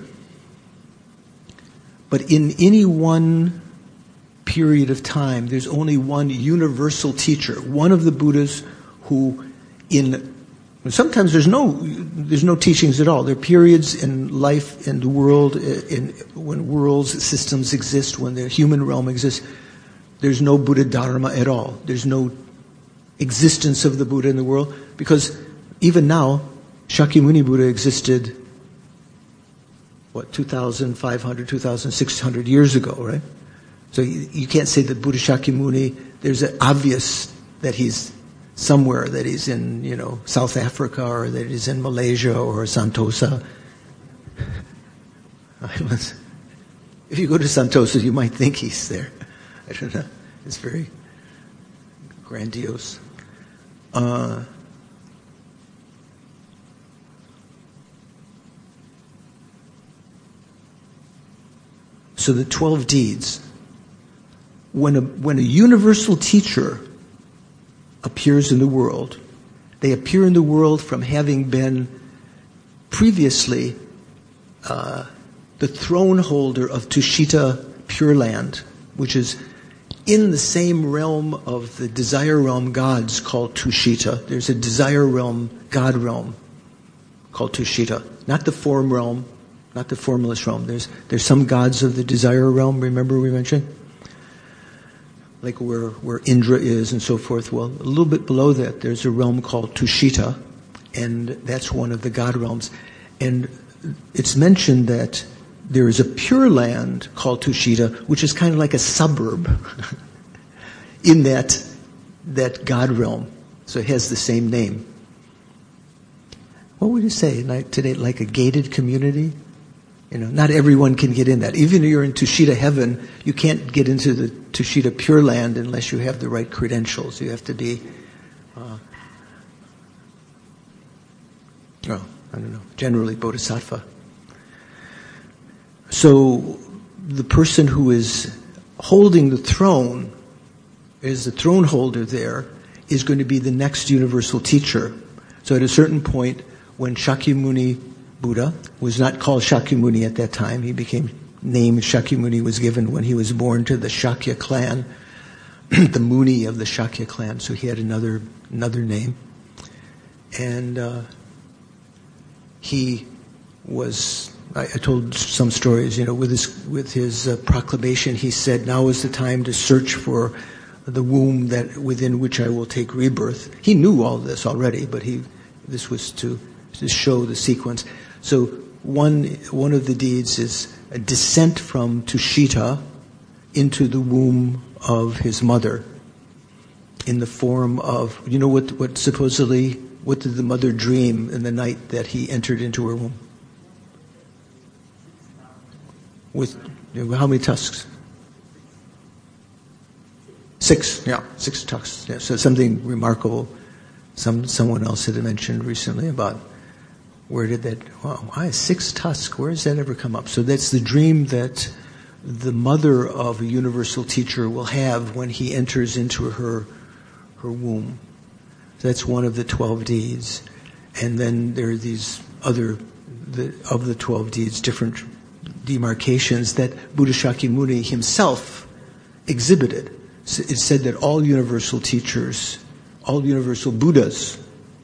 Speaker 1: But in any one period of time, there's only one universal teacher, one of the Buddhas who in sometimes there's no there's no teachings at all. There are periods in life in the world, in when worlds, systems exist, when the human realm exists. There's no Buddha Dharma at all. There's no existence of the Buddha in the world, because even now, Shakyamuni Buddha existed, what, two thousand five hundred, two thousand six hundred years ago, right? So you, you can't say that Buddha Shakyamuni, there's an obvious that he's somewhere, that he's in, you know, South Africa, or that he's in Malaysia or Sentosa. If you go to Sentosa, you might think he's there. I don't know. It's very grandiose. Uh, so the twelve deeds. When a, when a universal teacher appears in the world, they appear in the world from having been previously uh, the throne holder of Tushita Pure Land, which is in the same realm of the desire realm gods called Tushita. There's a desire realm, God realm called Tushita. Not the form realm, not the formless realm. There's there's some gods of the desire realm, remember we mentioned? Like where, where Indra is and so forth. Well, a little bit below that, there's a realm called Tushita, and that's one of the God realms. And it's mentioned that there is a pure land called Tushita, which is kind of like a suburb in that that God realm. So it has the same name. What would you say like today? Like a gated community? You know, not everyone can get in that. Even if you're in Tushita heaven, you can't get into the Tushita Pure Land unless you have the right credentials. You have to be, uh, oh, I don't know, generally bodhisattva. So the person who is holding the throne, is the throne holder there, is going to be the next universal teacher. So at a certain point, when Shakyamuni Buddha was not called Shakyamuni at that time, he became named Shakyamuni was given when he was born to the Shakya clan, the Muni of the Shakya clan, so he had another another name. And uh, he was, I, I told some stories, you know, with his with his uh, proclamation, he said, "Now is the time to search for the womb that within which I will take rebirth." He knew all this already, but he this was to to show the sequence. So one one of the deeds is a descent from Tushita into the womb of his mother in the form of, you know what, what supposedly, what did the mother dream in the night that he entered into her womb? With, you know, how many tusks? Six, yeah, six tusks. Yeah, so something remarkable. Some someone else had mentioned recently about where did that, wow, why six tusks, where does that ever come up? So that's the dream that the mother of a universal teacher will have when he enters into her her womb. So that's one of the twelve deeds. And then there are these other the, of the twelve deeds, different demarcations that Buddha Shakyamuni himself exhibited. It's said that all universal teachers, all universal Buddhas,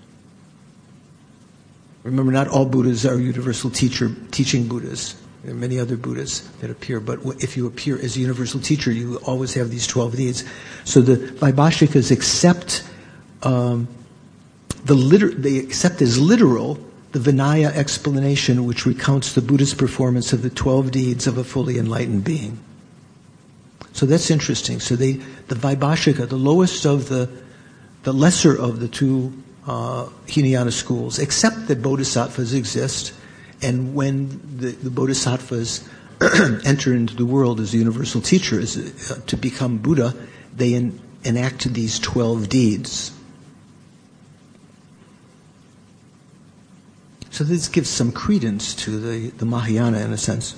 Speaker 1: remember, not all Buddhas are universal teacher, teaching Buddhas. There are many other Buddhas that appear, but if you appear as a universal teacher, you always have these twelve deeds. So the Vaibhashikas accept um, the liter- they accept as literal the Vinaya explanation, which recounts the Buddha's performance of the twelve deeds of a fully enlightened being. So that's interesting. So they, the Vaibhashika, the lowest of the, the lesser of the two uh, Hinayana schools, accept that bodhisattvas exist. And when the, the bodhisattvas enter into the world as a universal teacher, as a, uh, to become Buddha, they en- enact these twelve deeds. So this gives some credence to the, the Mahayana in a sense.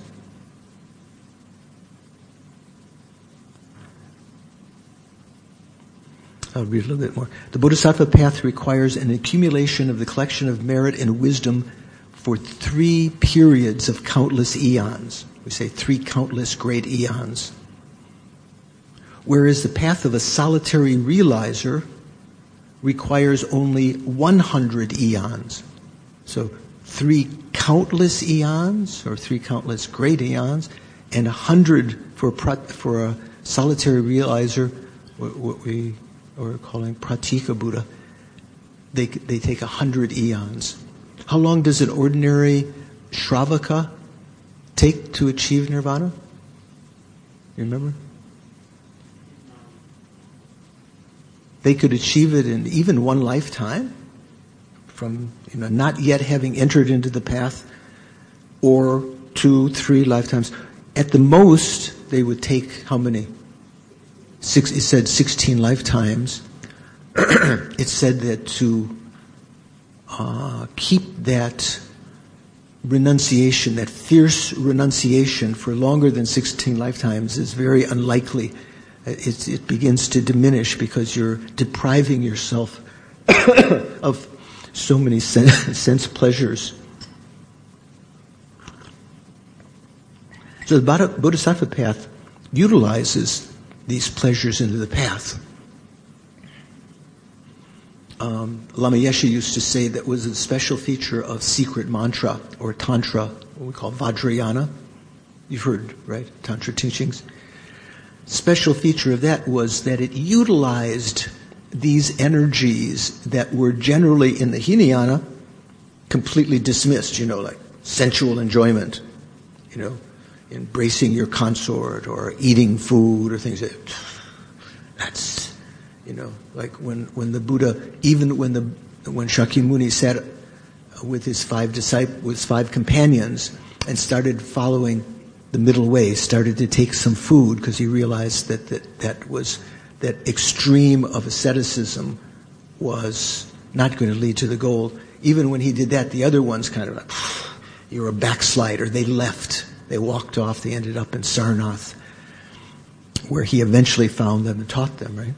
Speaker 1: I'll read a little bit more. The Bodhisattva path requires an accumulation of the collection of merit and wisdom for three periods of countless eons. We say three countless great eons. Whereas the path of a solitary realizer requires only one hundred eons. So three countless eons, or three countless great eons, and one hundred for, for a solitary realizer, what we are calling Pratika Buddha. They, they take one hundred eons. How long does an ordinary Shravaka take to achieve nirvana? You remember? They could achieve it in even one lifetime, from you know not yet having entered into the path, or two, three lifetimes. At the most, they would take how many? Six. It said sixteen lifetimes. It said that to Uh, keep that renunciation, that fierce renunciation for longer than sixteen lifetimes is very unlikely. It, it begins to diminish because you're depriving yourself of so many sense, sense pleasures. So the Bodhisattva path utilizes these pleasures into the path. Um, Lama Yeshe used to say that was a special feature of secret mantra or tantra, what we call Vajrayana. You've heard, right? Tantra teachings. Special feature of that was that it utilized these energies that were generally in the Hinayana completely dismissed, you know, like sensual enjoyment, you know, embracing your consort or eating food or things like that. That's You know, like when, when the Buddha, even when the when Shakyamuni sat with his five disciples, with his five companions, and started following the middle way, started to take some food because he realized that, that that was that extreme of asceticism was not going to lead to the goal. Even when he did that, the other ones kind of like, you're a backslider. They left. They walked off. They ended up in Sarnath, where he eventually found them and taught them, right?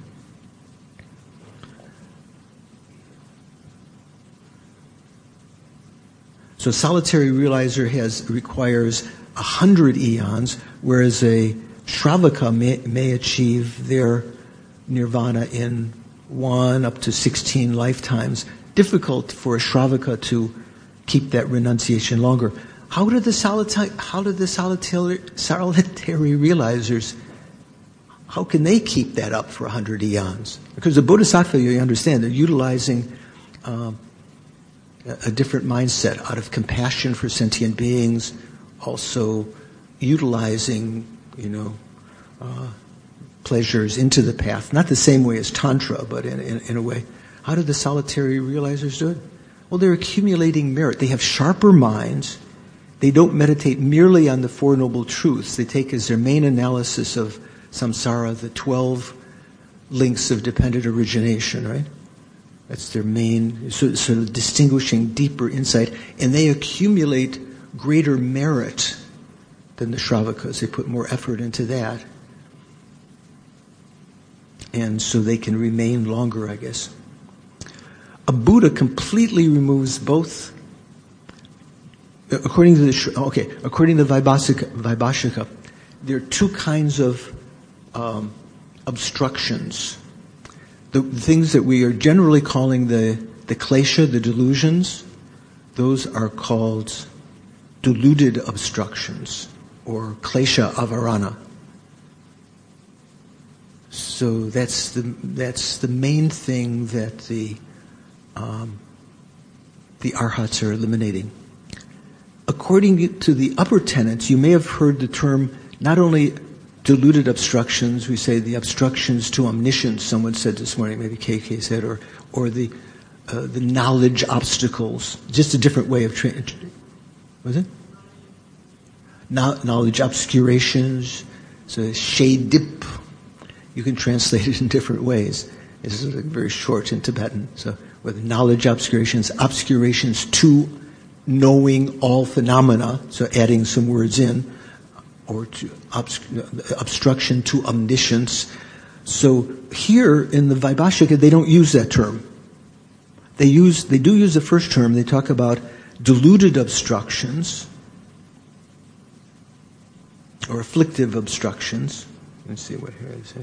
Speaker 1: So solitary realizer has requires a hundred eons, whereas a Shravaka may, may achieve their nirvana in one up to sixteen lifetimes. Difficult for a Shravaka to keep that renunciation longer. How do the solitary how do the solitary solitary realizers, how can they keep that up for a hundred eons? Because the Bodhisattva, you understand, they're utilizing um, a different mindset out of compassion for sentient beings, also utilizing, you know, uh, pleasures into the path. Not the same way as Tantra, but in, in, in a way. How do the solitary realizers do it? Well, they're accumulating merit. They have sharper minds. They don't meditate merely on the Four Noble Truths. They take as their main analysis of samsara the twelve links of dependent origination, right? That's their main, sort sort of distinguishing deeper insight. And they accumulate greater merit than the Shravakas. They put more effort into that. And so they can remain longer, I guess. A Buddha completely removes both according to the okay, according to the Vaibhashika, Vaibhashika, there are two kinds of um, obstructions. The things that we are generally calling the the klesha, the delusions, those are called deluded obstructions, or klesha avarana. So that's the that's the main thing that the um, the arhats are eliminating. According to the upper tenets, you may have heard the term not only deluded obstructions, we say the obstructions to omniscience, someone said this morning, maybe K K said, or or the uh, the knowledge obstacles, just a different way of tra- was it? No, knowledge obscurations, so shade dip. You can translate it in different ways. This is very short in Tibetan. So, whether knowledge obscurations, obscurations to knowing all phenomena, so adding some words in, or to obst- obstruction to omniscience. So here in the Vaibhashika, they don't use that term. They use, they do use the first term. They talk about deluded obstructions or afflictive obstructions. Let's see what here it says.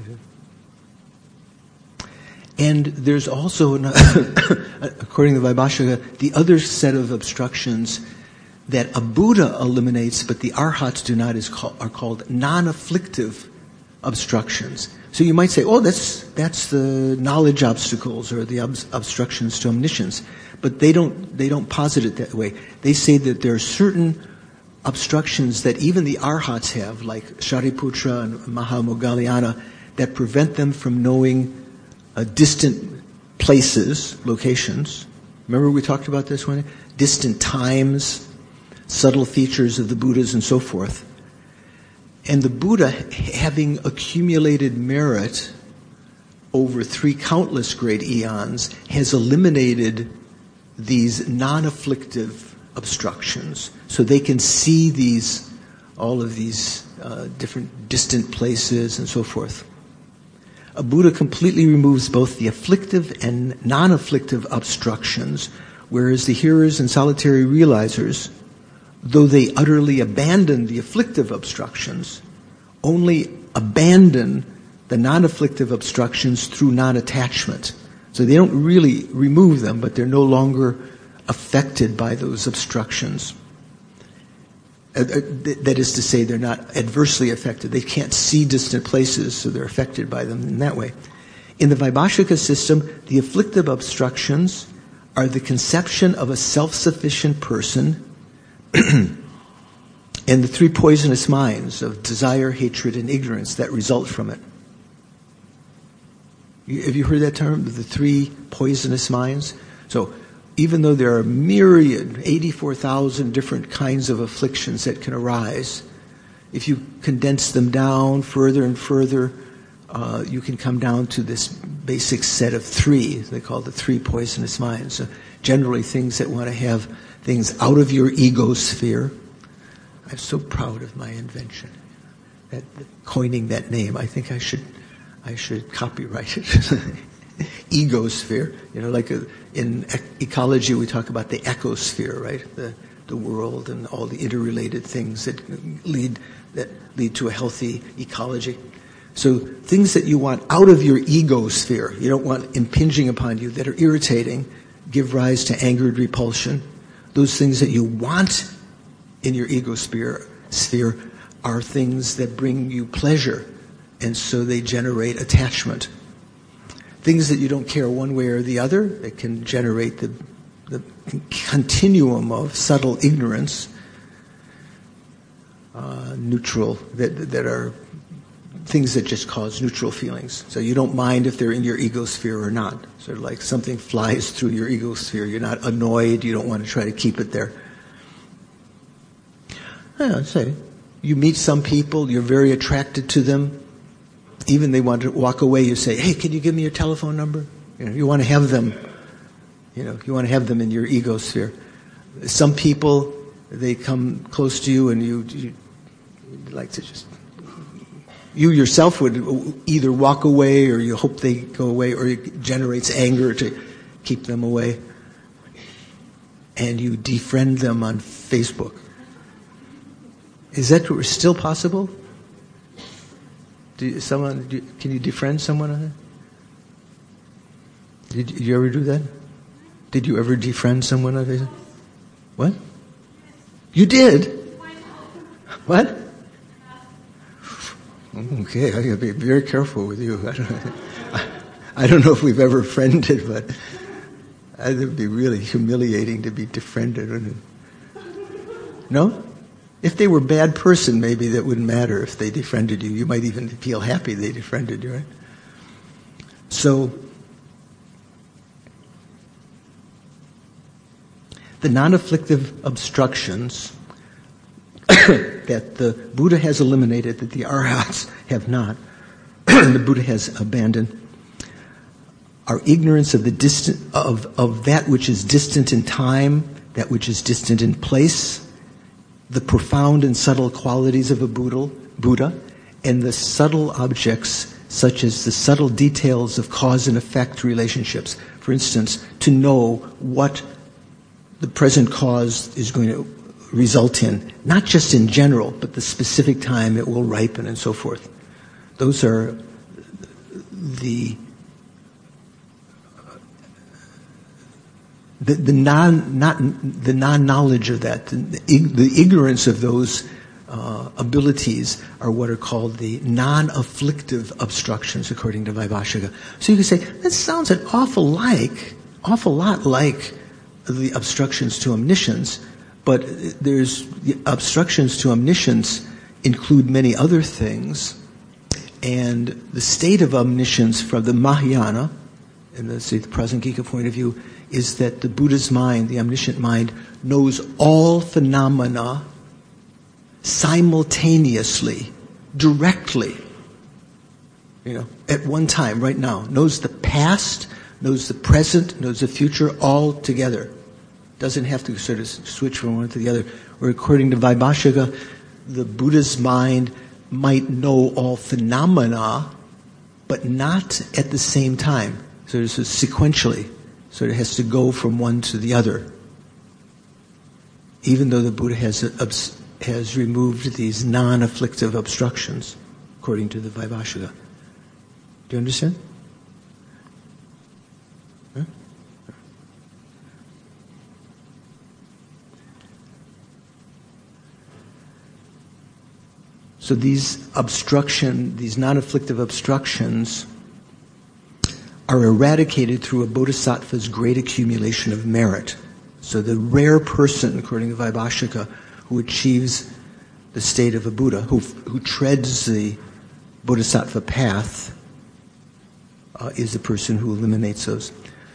Speaker 1: And there's also, according to the Vaibhashika, the other set of obstructions that a Buddha eliminates, but the arhats do not, is called, are called non-afflictive obstructions. So you might say, oh, that's that's the knowledge obstacles or the ob- obstructions to omniscience, but they don't they don't posit it that way. They say that there are certain obstructions that even the arhats have, like Shariputra and Mahamoggallana, that prevent them from knowing uh, distant places, locations. Remember we talked about this one? Distant times, subtle features of the Buddhas and so forth. And the Buddha, having accumulated merit over three countless great eons, has eliminated these non-afflictive obstructions. So they can see these, all of these uh, different distant places and so forth. A Buddha completely removes both the afflictive and non-afflictive obstructions, whereas the hearers and solitary realizers, though they utterly abandon the afflictive obstructions, only abandon the non-afflictive obstructions through non-attachment. So they don't really remove them, but they're no longer affected by those obstructions. Uh, uh, th- that is to say, they're not adversely affected. They can't see distant places, so they're affected by them in that way. In the Vaibhashika system, the afflictive obstructions are the conception of a self-sufficient person and the three poisonous minds of desire, hatred, and ignorance that result from it. You, have you heard that term, the three poisonous minds? So even though there are myriad, eighty-four thousand different kinds of afflictions that can arise, if you condense them down further and further, uh, you can come down to this basic set of three. They call the three poisonous minds. So generally things that want to have things out of your ego sphere. I'm so proud of my invention. That, that coining that name, I think I should, I should copyright it. Egosphere, you know, like a, in ecology we talk about the ecosphere, right? The the world and all the interrelated things that lead that lead to a healthy ecology. So things that you want out of your ego sphere, you don't want impinging upon you, that are irritating, give rise to anger and repulsion. Those things that you want in your ego sphere, sphere are things that bring you pleasure, and so they generate attachment. Things that you don't care one way or the other, that can generate the, the continuum of subtle ignorance, uh, neutral, that, that are things that just cause neutral feelings. So you don't mind if they're in your ego sphere or not. Sort of like something flies through your ego sphere. You're not annoyed. You don't want to try to keep it there. I don't say, you meet some people, you're very attracted to them. Even they want to walk away, you say, hey, can you give me your telephone number? You know, you want to have them, you know, you want to have them in your ego sphere. Some people, they come close to you and you, you like to just, you yourself would either walk away or you hope they go away, or it generates anger to keep them away. and you defriend them on Facebook. Is that still possible? Do you, someone, do you, can you defriend someone on that? Did you ever do that? Did you ever defriend someone on Facebook? What? You did? What? Okay, I gotta be very careful with you. I don't, I, I don't know if we've ever friended, but it would be really humiliating to be defriended. No? If they were a bad person, maybe that wouldn't matter if they defriended you. You might even feel happy they defriended you, right? So, the non-afflictive obstructions that the Buddha has eliminated, that the Arhats have not, the Buddha has abandoned, are ignorance of the distant of, of that which is distant in time, that which is distant in place, the profound and subtle qualities of a Buddha, Buddha, and the subtle objects such as the subtle details of cause and effect relationships. For instance, to know what the present cause is going to result in, not just in general, but the specific time it will ripen and so forth. Those are the The, the non not the non-knowledge of that, the, the ignorance of those uh, abilities are what are called the non-afflictive obstructions, according to Vaibhashika. So you can say that sounds an awful like, awful lot like the obstructions to omniscience, but there's the obstructions to omniscience include many other things, and the state of omniscience from the Mahayana, and the, say, the Prasangika point of view, is that the Buddha's mind, the omniscient mind, knows all phenomena simultaneously, directly, you know, at one time, right now. Knows the past, knows the present, knows the future, all together. Doesn't have to sort of switch from one to the other. Where according to Vaibhashika, the Buddha's mind might know all phenomena, but not at the same time. So this is sequentially. So it has to go from one to the other. Even though the Buddha has has removed these non-afflictive obstructions, according to the Vaibhashika. Do you understand? Huh? So these obstruction, these non-afflictive obstructions are eradicated through a bodhisattva's great accumulation of merit. So the rare person, according to Vaibhashika, who achieves the state of a Buddha, who, who treads the bodhisattva path, uh, is the person who eliminates those.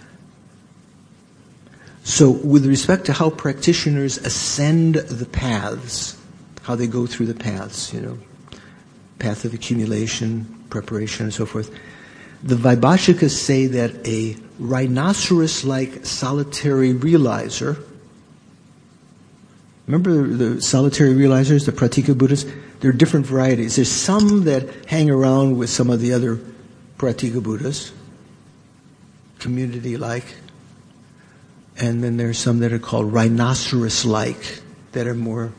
Speaker 1: So with respect to how practitioners ascend the paths, how they go through the paths, you know, path of accumulation, preparation, and so forth, the Vaibhashikas say that a rhinoceros-like solitary realizer, remember the solitary realizers, the Pratika Buddhas? There are different varieties. There's some that hang around with some of the other Pratika Buddhas, community-like, and then there's some that are called rhinoceros-like, that are more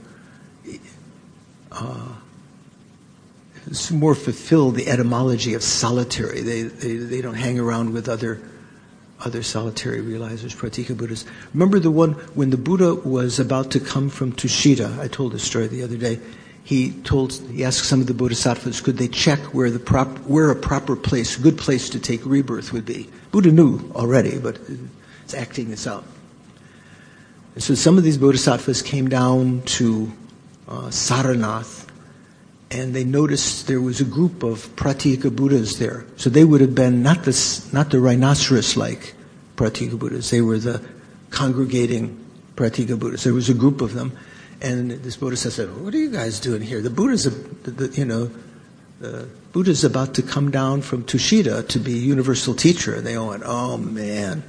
Speaker 1: uh, more fulfill the etymology of solitary. They, they they don't hang around with other other solitary realizers, Pratika Buddhas. Remember the one when the Buddha was about to come from Tushita? I told this story the other day. He told he asked some of the bodhisattvas, could they check where the prop, where a proper place, a good place to take rebirth would be? Buddha knew already, but it's acting this out. And so some of these bodhisattvas came down to uh, Saranath, and they noticed there was a group of Pratika Buddhas there. So they would have been not the, not the rhinoceros-like Pratika Buddhas. They were the congregating Pratika Buddhas. There was a group of them. And this Bodhisattva said, what are you guys doing here? The Buddha's, a, the, the, you know, the Buddha's about to come down from Tushita to be universal teacher. And they all went, oh man.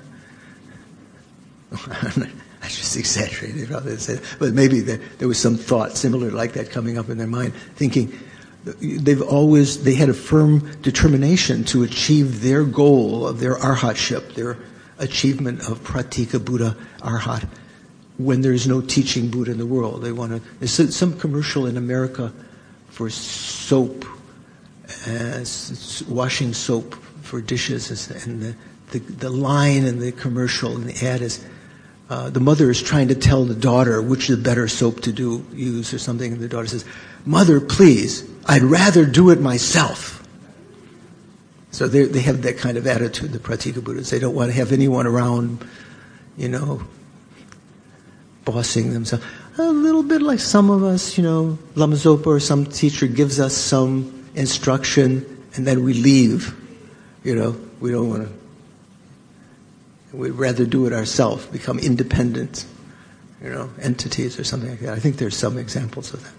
Speaker 1: I just exaggerated probably said, but maybe there, there was some thought similar like that coming up in their mind, thinking they've always they had a firm determination to achieve their goal of their arhatship, their achievement of Pratika Buddha Arhat, when there's no teaching Buddha in the world. They want to. There's some commercial in America for soap, uh, washing soap for dishes, and the, the the line in the commercial and the ad is uh, the mother is trying to tell the daughter which is the better soap to do use or something, and the daughter says, "Mother, please, I'd rather do it myself." So they they have that kind of attitude, the Pratika Buddhas. They don't want to have anyone around, you know, bossing themselves. A little bit like some of us, you know, Lama Zopa or some teacher gives us some instruction and then we leave. You know, we don't want to, we'd rather do it ourselves, become independent, you know, entities or something like that. I think there's some examples of that.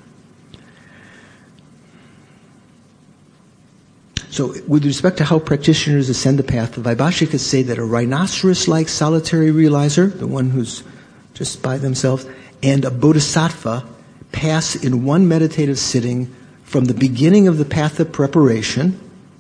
Speaker 1: So with respect to how practitioners ascend the path, the Vaibhashikas say that a rhinoceros-like solitary realizer, the one who's just by themselves, and a bodhisattva pass in one meditative sitting from the beginning of the path of preparation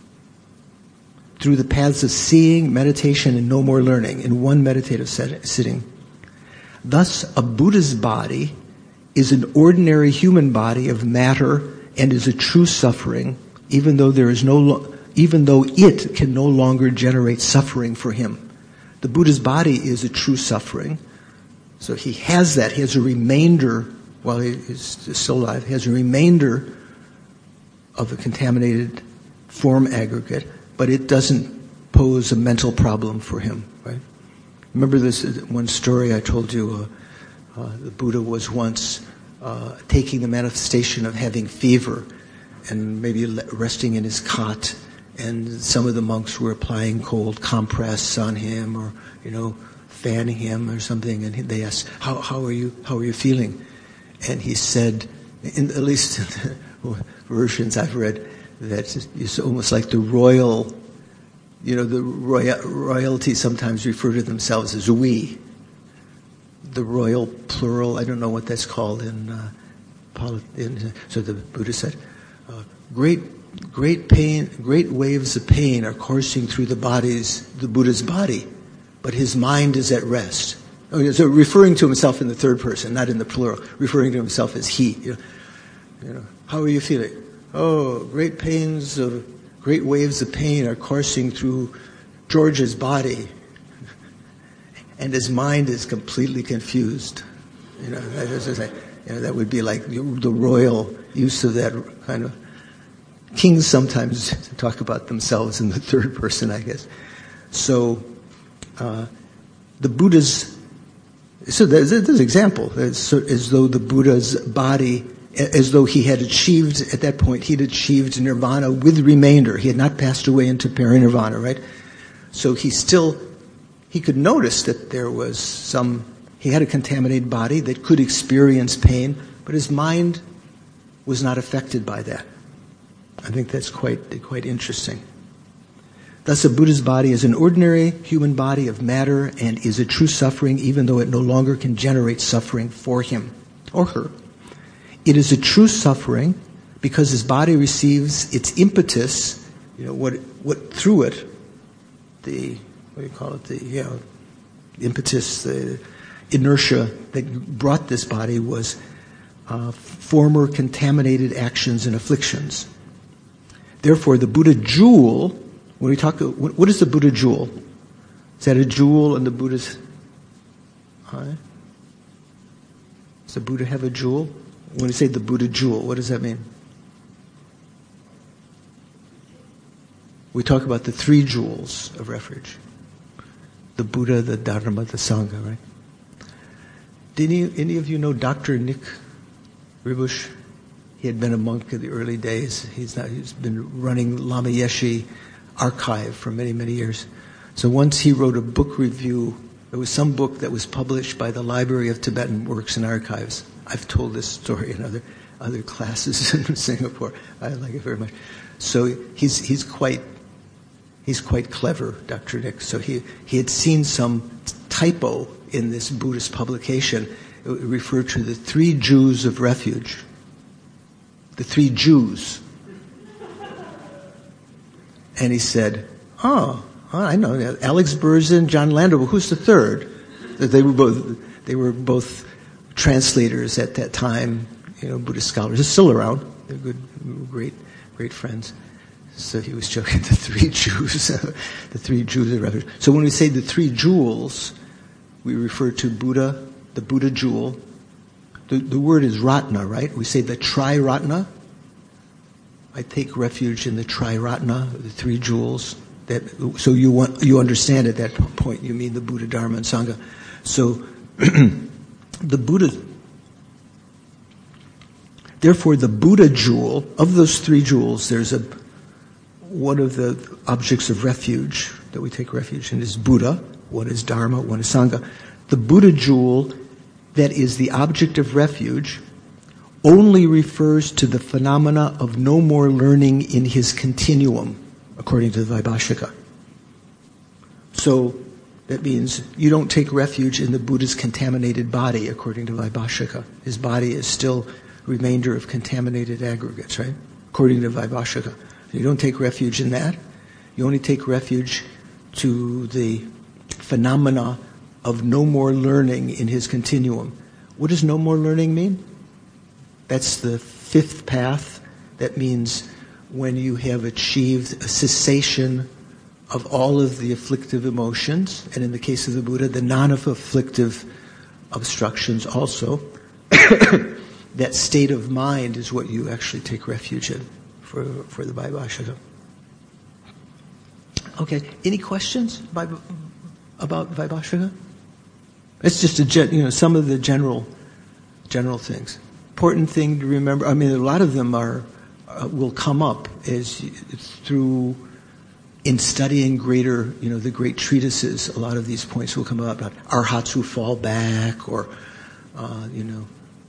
Speaker 1: through the paths of seeing, meditation, and no more learning in one meditative set- sitting. Thus, a Buddha's body is an ordinary human body of matter and is a true suffering, even though there is no, lo- even though it can no longer generate suffering for him. The Buddha's body is a true suffering. So he has that. He has a remainder, while he is still alive, he has a remainder of the contaminated form aggregate, but it doesn't pose a mental problem for him, right? Remember this one story I told you, uh, uh, the Buddha was once uh, taking the manifestation of having fever and maybe resting in his cot, and some of the monks were applying cold compress on him, or, you know, fanning him or something, and they asked, how, how are you, how are you feeling? And he said, in, at least in the versions I've read, that it's almost like the royal, you know, the royal, royalty sometimes refer to themselves as we. The royal plural, I don't know what that's called in, uh, polit- in so the Buddha said, uh, great great pain, great waves of pain are coursing through the body's, the Buddha's body, but his mind is at rest. Oh, so referring to himself in the third person, not in the plural, referring to himself as he. You know, you know, how are you feeling? Oh, great pains of, great waves of pain are coursing through George's body, and his mind is completely confused. You know, that, is, you know, that would be like the royal use of that kind of. Kings sometimes talk about themselves in the third person, I guess. So, uh, the Buddha's, so there's, there's an example, it's as though the Buddha's body, as though he had achieved, at that point, he'd achieved nirvana with remainder. He had not passed away into parinirvana, right? So he still, he could notice that there was some, he had a contaminated body that could experience pain, but his mind was not affected by that. I think that's quite quite interesting. Thus, a Buddha's body is an ordinary human body of matter and is a true suffering, even though it no longer can generate suffering for him or her. It is a true suffering because his body receives its impetus, you know, what what through it, the what do you call it, the you know, impetus, the inertia that brought this body was uh, former contaminated actions and afflictions. Therefore, the Buddha jewel, when we talk, what is the Buddha jewel? Is that a jewel in the Buddha's eye? Does the Buddha have a jewel? When we say the Buddha jewel, what does that mean? We talk about the three jewels of refuge. The Buddha, the Dharma, the Sangha, right? Did any, any of you know Doctor Nick Ribush? He had been a monk in the early days. He's now, he's been running Lama Yeshe archive for many, many years. So once he wrote a book review. There was some book that was published by the Library of Tibetan Works and Archives. I've told this story in other other classes in Singapore. I like it very much. So he's he's quite he's quite clever, Doctor Nick. So he he had seen some typo in this Buddhist publication. It referred to the three Jews of refuge. The three Jews. And he said, oh, I know, Alex Berzin, John Landau. Who's the third? They were both, they were both translators at that time, you know, Buddhist scholars. They're still around. They're good, great, great friends. So he was joking, the three Jews, the three Jews of refuge. So when we say the three jewels, we refer to Buddha, the Buddha jewel. The, the word is Ratna, right? We say the Tri-Ratna. I take refuge in the Tri-Ratna, the three jewels. That, so you want, you understand at that point, you mean the Buddha, Dharma, and Sangha. So the Buddha, therefore the Buddha jewel, of those three jewels, there's a, one of the objects of refuge that we take refuge in is Buddha, one is Dharma, one is Sangha. The Buddha jewel that is the object of refuge only refers to the phenomena of no more learning in his continuum, according to the Vaibhashika. So that means you don't take refuge in the Buddha's contaminated body, according to Vaibhashika. His body is still remainder of contaminated aggregates, right? According to Vaibhashika. You don't take refuge in that. You only take refuge to the phenomena of no more learning in his continuum. What does no more learning mean? That's the fifth path. That means when you have achieved a cessation of all of the afflictive emotions, and in the case of the Buddha, the non-afflictive obstructions also, that state of mind is what you actually take refuge in for, for the Vaibhashika. Okay, any questions by, about Vaibhashika? It's just a gen, you know, some of the general general things. Important thing to remember, I mean, a lot of them are uh, will come up as through in studying greater, you know, the great treatises. A lot of these points will come up about arhats who fall back, or uh, you know,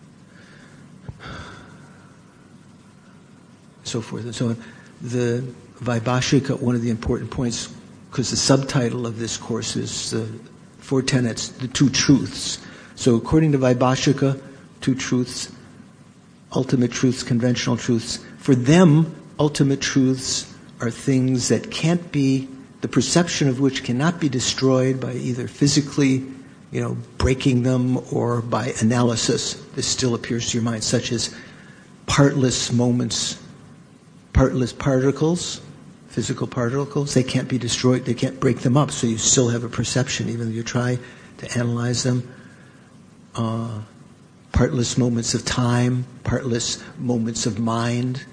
Speaker 1: so forth and so on. The Vaibhashika, one of the important points, because the subtitle of this course is the Four Tenets, the Two Truths. So according to Vaibhashika, two truths, ultimate truths, conventional truths. For them, ultimate truths are things that can't be, the perception of which cannot be destroyed by either physically, you know, breaking them, or by analysis. This still appears to your mind, such as partless moments, partless particles, physical particles. They can't be destroyed, they can't break them up, so you still have a perception, even though you try to analyze them. Uh, partless moments of time, partless moments of mind,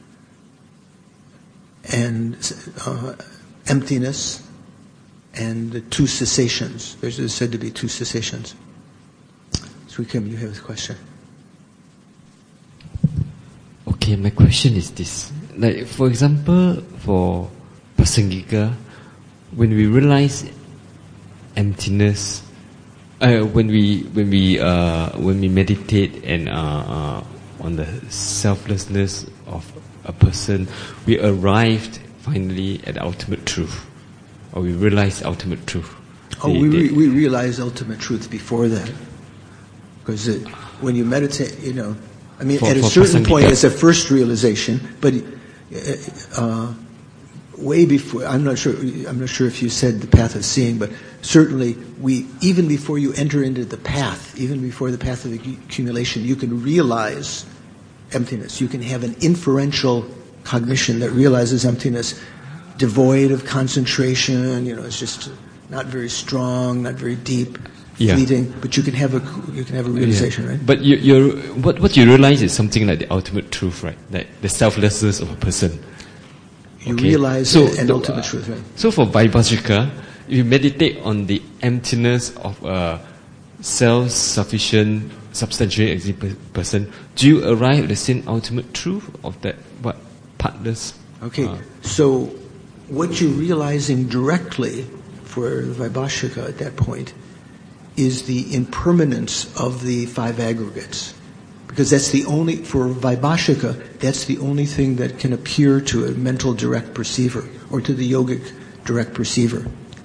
Speaker 1: and uh, emptiness, and the two cessations. There's said to be two cessations. So, Kim, you have a question.
Speaker 3: Okay, my question is this. Like, for example, for Prasangika, when we realize emptiness, uh, when we when we uh, when we meditate and uh, uh, on the selflessness of a person, we arrived finally at the ultimate truth, or we realize ultimate truth.
Speaker 1: Oh, we re- we realize ultimate truth before that, because when you meditate, you know, I mean,
Speaker 3: for,
Speaker 1: at a certain point, it's a first realization, but uh, way before, I'm not sure. I'm not sure if you said the path of seeing, but certainly, we even before you enter into the path, even before the path of accumulation, you can realize emptiness. You can have an inferential cognition that realizes emptiness, devoid of concentration. You know, it's just not very strong, not very deep.
Speaker 3: Yeah.
Speaker 1: Fleeting, but you can have a you can have a realization, yeah. Right?
Speaker 3: But you, you're, what what you realize is something like the ultimate truth, right? Like the selflessness of a person.
Speaker 1: You
Speaker 3: okay.
Speaker 1: realize
Speaker 3: so
Speaker 1: an
Speaker 3: the,
Speaker 1: ultimate
Speaker 3: uh,
Speaker 1: truth, right?
Speaker 3: So for Vaibhashika, if you meditate on the emptiness of a self-sufficient, substantially existing person, do you arrive at the same ultimate truth of that what partless?
Speaker 1: Okay,
Speaker 3: uh,
Speaker 1: so what you're realizing directly for Vaibhashika at that point is the impermanence of the five aggregates. Because that's the only, for Vaibhashika, that's the only thing that can appear to a mental direct perceiver, or to the yogic direct perceiver.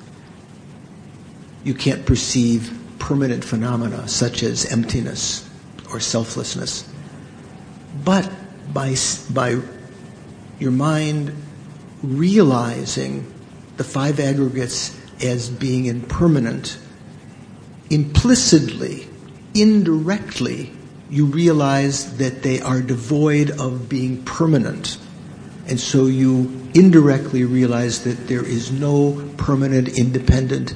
Speaker 1: You can't perceive permanent phenomena such as emptiness or selflessness. But by, by your mind realizing the five aggregates as being impermanent, implicitly, indirectly, you realize that they are devoid of being permanent. And so you indirectly realize that there is no permanent, independent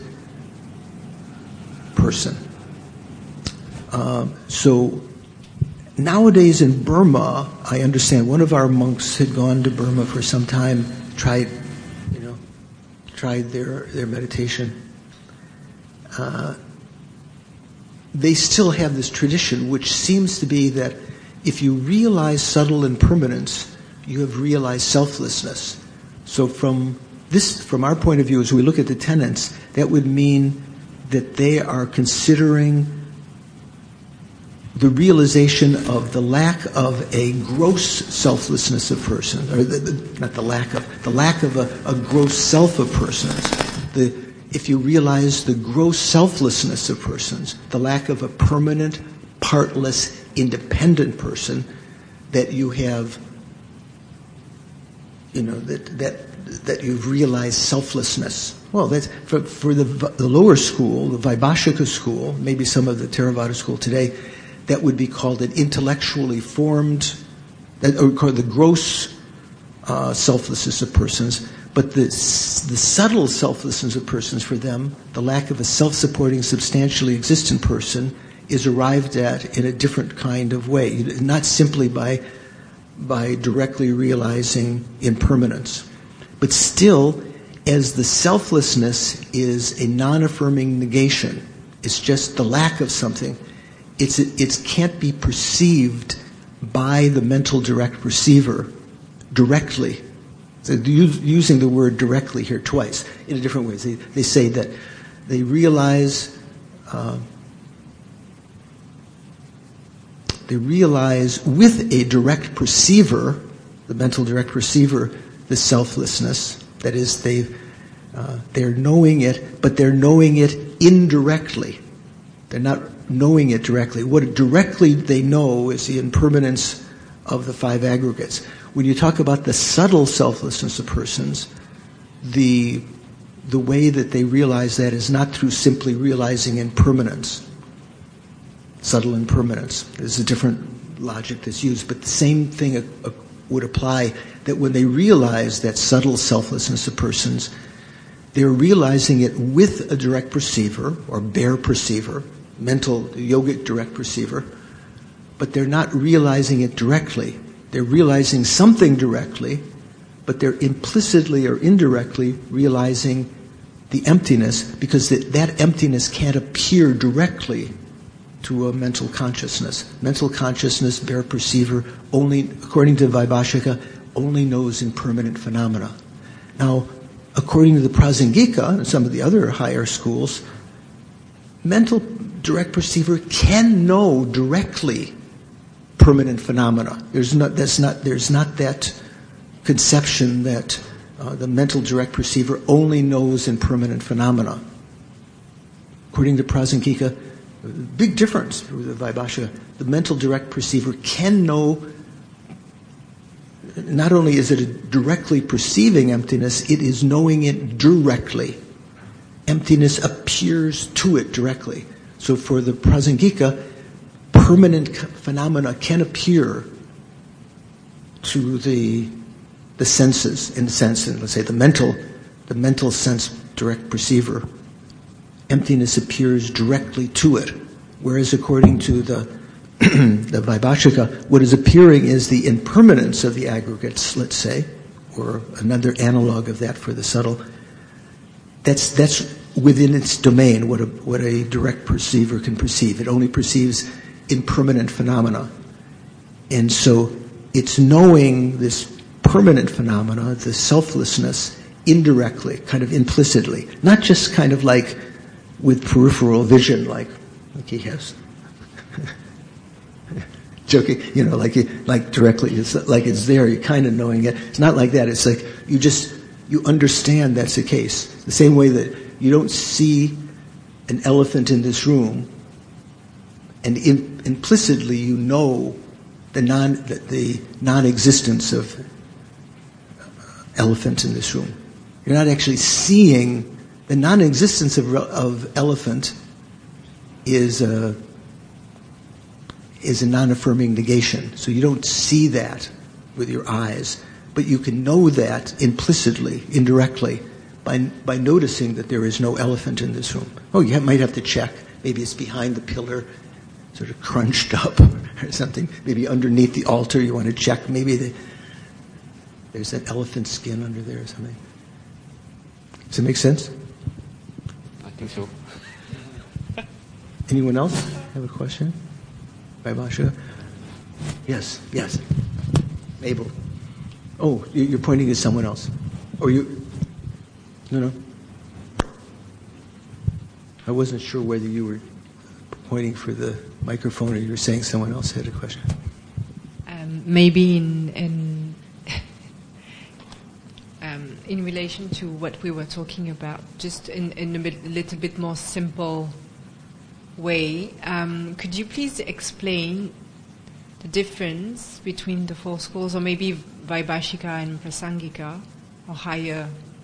Speaker 1: person. Um, so nowadays in Burma, I understand one of our monks had gone to Burma for some time, tried, you know, tried their, their meditation. Uh, they still have this tradition, which seems to be that if you realize subtle impermanence, you have realized selflessness. So from this, from our point of view, as we look at the tenets, that would mean that they are considering the realization of the lack of a gross selflessness of persons, or the, the, not the lack of, the lack of a, a gross self of persons. The, if you realize the gross selflessness of persons, the lack of a permanent, partless, independent person, that you have, you know, that that that you've realized selflessness. Well, that's for, for the, the lower school, the Vaibhashika school, maybe some of the Theravada school today, that would be called an intellectually formed, that, or called the gross uh, selflessness of persons. But the, the subtle selflessness of persons for them, the lack of a self-supporting, substantially existent person, is arrived at in a different kind of way, not simply by by directly realizing impermanence. But still, as the selflessness is a non-affirming negation, it's just the lack of something, it's it can't be perceived by the mental direct perceiver directly. So using the word directly here twice in a different way. They, they say that they realize uh, they realize with a direct perceiver, the mental direct perceiver, the selflessness. That is, they uh, they're knowing it, but they're knowing it indirectly. They're not knowing it directly. What directly they know is the impermanence of the five aggregates. When you talk about the subtle selflessness of persons, the the way that they realize that is not through simply realizing impermanence. Subtle impermanence. There's a different logic that's used, but the same thing uh, uh, would apply, that when they realize that subtle selflessness of persons, they're realizing it with a direct perceiver, or bare perceiver, mental, yogic direct perceiver, but they're not realizing it directly. They're realizing something directly, but they're implicitly or indirectly realizing the emptiness, because that, that emptiness can't appear directly to a mental consciousness. Mental consciousness, bare perceiver, only, according to Vaibhashika, only knows impermanent phenomena. Now, according to the Prasangika and some of the other higher schools, mental direct perceiver can know directly permanent phenomena. There's not, that's not, there's not that conception that uh, the mental direct perceiver only knows impermanent phenomena. According to Prasangika, big difference with the Vaibhashika. The mental direct perceiver can know, not only is it a directly perceiving emptiness, it is knowing it directly. Emptiness appears to it directly. So for the Prasangika, permanent phenomena can appear to the the senses, in a sense, and let's say the mental, the mental sense direct perceiver. Emptiness appears directly to it, whereas according to the the Vaibhashika, what is appearing is the impermanence of the aggregates, let's say, or another analog of that for the subtle. That's that's within its domain, what a what a direct perceiver can perceive. It only perceives impermanent phenomena. And so it's knowing this permanent phenomena, the selflessness, indirectly, kind of implicitly. Not just kind of like with peripheral vision, like, like he has. Joking, you know, like like directly, it's like it's there, you're kind of knowing it. It's not like that. It's like you just, you understand that's the case. The same way that you don't see an elephant in this room, and in, implicitly you know the non the, the non-existence of elephant in this room. You're not actually seeing the non-existence of, of elephant is a is a non-affirming negation. So you don't see that with your eyes, but you can know that implicitly, indirectly, by by noticing that there is no elephant in this room. Oh, you might have to check. Maybe it's behind the pillar, sort of crunched up or something. Maybe underneath the altar you want to check. Maybe the, there's an elephant skin under there or something. Does it make sense?
Speaker 3: I think so.
Speaker 1: Anyone else have a question? Vaibhashika? Yes, yes. Mabel. Oh, you're pointing at someone else. Or you... No, no. I wasn't sure whether you were pointing for the microphone or you were saying someone else had a question.
Speaker 4: Um, maybe in... in Um, in relation to what we were talking about, just in, in a bit, little bit more simple way, um, could you please explain the difference between the four schools, or maybe Vaibhashika and Prasangika, or higher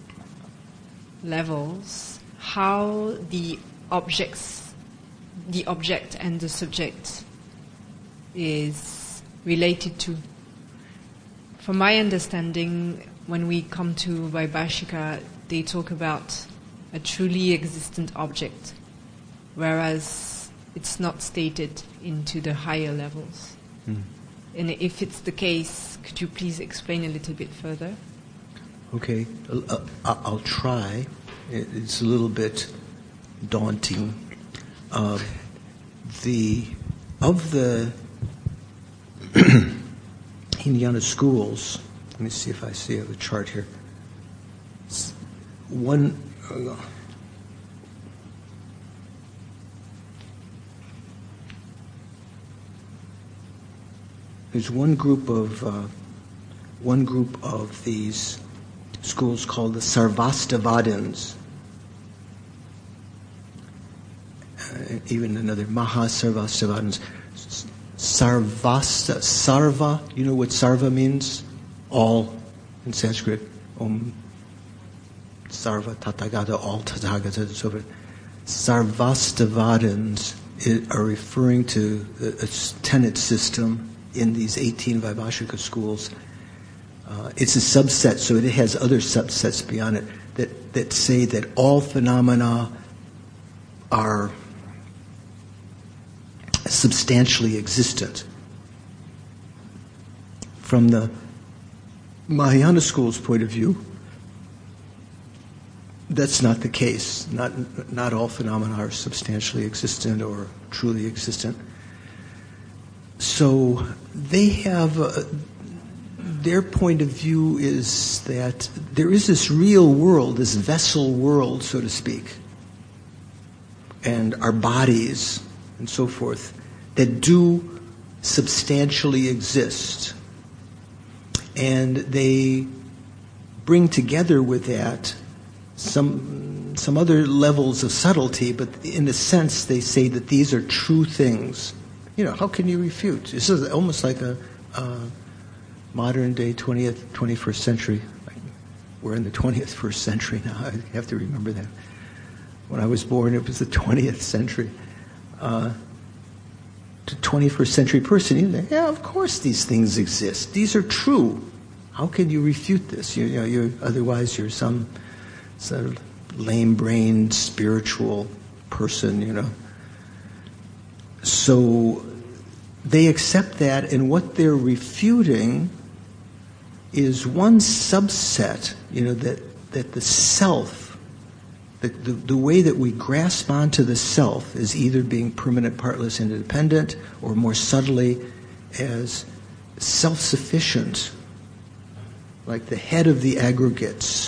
Speaker 4: levels, how the objects, the object and the subject is related to? From my understanding, when we come to Vaibhashika, they talk about a truly existent object, whereas it's not stated into the higher levels. Mm. And if it's the case, could you please explain a little bit further?
Speaker 1: Okay, uh, I'll try. It's a little bit daunting. Uh, the of the Hinayana schools, let me see if I see the chart here. One, uh, there's one group of uh, one group of these schools called the Sarvastivadins. Uh, even another Mahasarvastivadins. Sarvasta, Sarva. You know what Sarva means? All in Sanskrit, Om Sarva Tathagata, all Tathagata, and so forth. Sarvastivadins are referring to a tenet system in these eighteen Vaibhashika schools. Uh, it's a subset, so it has other subsets beyond it that, that say that all phenomena are substantially existent. From the Mahayana school's point of view, that's not the case. Not not all phenomena are substantially existent or truly existent. So they have uh, their point of view is that there is this real world, this vessel world, so to speak, and our bodies and so forth that do substantially exist. And they bring together with that some some other levels of subtlety, but in a sense they say that these are true things. You know, how can you refute? This is almost like a, a modern day twentieth, twenty-first century. We're in the twentieth first century now. I have to remember that. When I was born, it was the twentieth century. Uh, to twenty-first century person, you say, yeah, of course these things exist. These are true. How can you refute this? You, you know, you're, otherwise you're some sort of lame-brained spiritual person, you know. So they accept that, and what they're refuting is one subset, you know, that, that the self, the, the, the way that we grasp onto the self is either being permanent, partless, independent, or more subtly as self-sufficient, like the head of the aggregates,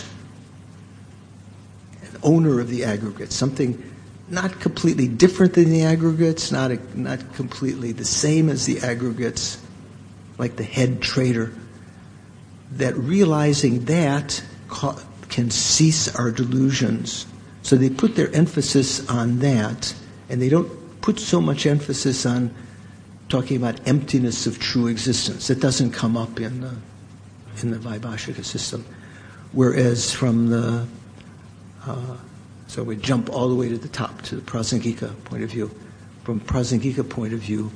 Speaker 1: an owner of the aggregates, something not completely different than the aggregates, not a, not completely the same as the aggregates, like the head trader, that realizing that ca- can cease our delusions. So they put their emphasis on that, and they don't put so much emphasis on talking about emptiness of true existence. It doesn't come up in the in the Vaibhashika system. Whereas from the, uh, so we jump all the way to the top, to the Prasangika point of view, from Prasangika point of view,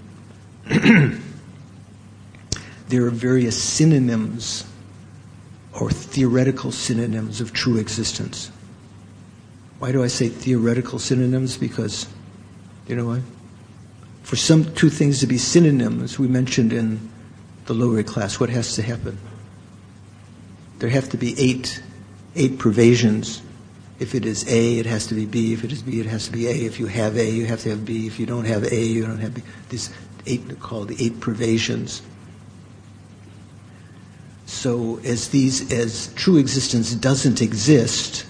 Speaker 1: there are various synonyms or theoretical synonyms of true existence. Why do I say theoretical synonyms? Because, you know what? For some two things to be synonyms, we mentioned in the lower class, what has to happen? There have to be eight, eight pervasions. If it is A, it has to be B. If it is B, it has to be A. If you have A, you have to have B. If you don't have A, you don't have B. These eight are called the eight pervasions. So as these, as true existence doesn't exist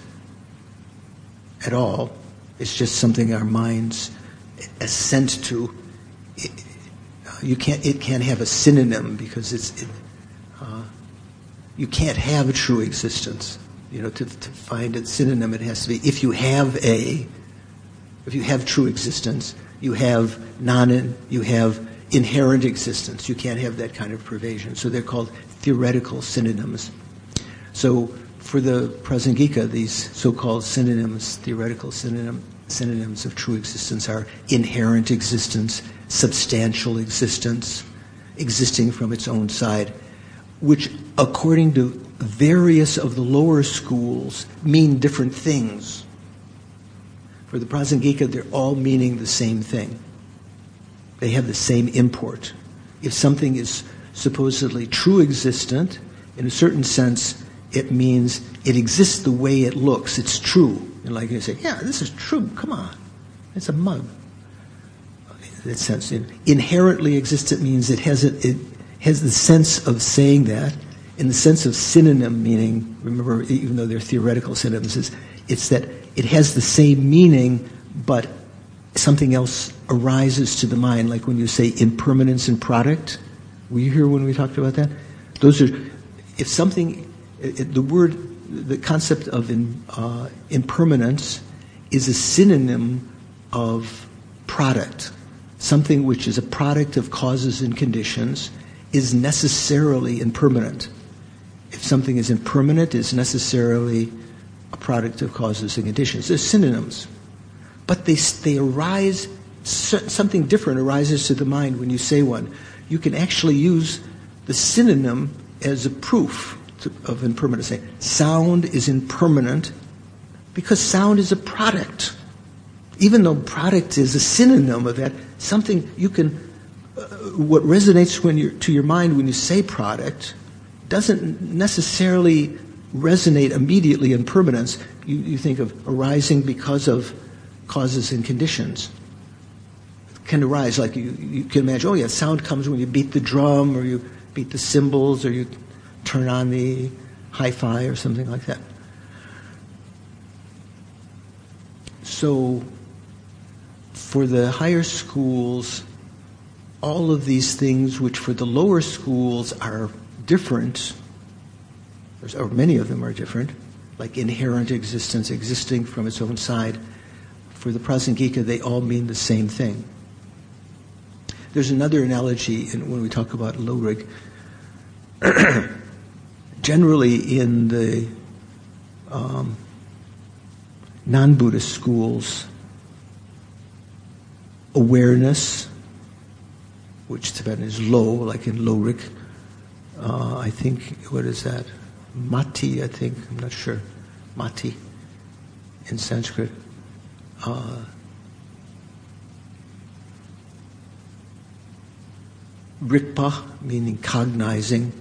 Speaker 1: at all, it's just something our minds assent to. It, you can't. It can't have a synonym because it's. It, uh, you can't have a true existence. You know, to, to find a synonym, it has to be if you have a. If you have true existence, you have non. You have inherent existence. You can't have that kind of pervasion. So they're called theoretical synonyms. So for the Prasangika, these so-called synonyms, theoretical synonym, synonyms of true existence are inherent existence, substantial existence, existing from its own side, which according to various of the lower schools mean different things. For the Prasangika, they're all meaning the same thing. They have the same import. If something is supposedly true existent, in a certain sense, it means it exists the way it looks. It's true. And like you say, yeah, this is true. Come on. It's a mug. In that sense, it inherently existent means it has a, it has the sense of saying that. In the sense of synonym meaning, remember, even though they're theoretical synonyms, it's that it has the same meaning, but something else arises to the mind, like when you say impermanence in product. Were you here when we talked about that? Those are, if something, it, the word, the concept of in, uh, impermanence is a synonym of product. Something which is a product of causes and conditions is necessarily impermanent. If something is impermanent, it's necessarily a product of causes and conditions. They're synonyms. But they, they arise, something different arises to the mind when you say one. You can actually use the synonym as a proof to, of impermanence. Say, sound is impermanent because sound is a product. Even though product is a synonym of that, something you can, uh, what resonates when you're, to your mind when you say product doesn't necessarily resonate immediately in permanence. You, you think of arising because of causes and conditions. It can arise, like you, you can imagine, oh yeah, sound comes when you beat the drum or you beat the cymbals or you turn on the hi-fi or something like that. So for the higher schools, all of these things which for the lower schools are different, or many of them are different, like inherent existence, existing from its own side, for the Prasangika, they all mean the same thing. There's another analogy in, when we talk about Lorig. Generally in the um, non-Buddhist schools, awareness, which Tibetan is low, like in Lorig, uh, I think, what is that? Mati, I think, I'm not sure. Mati in Sanskrit. Uh, Ritpa, meaning cognizing,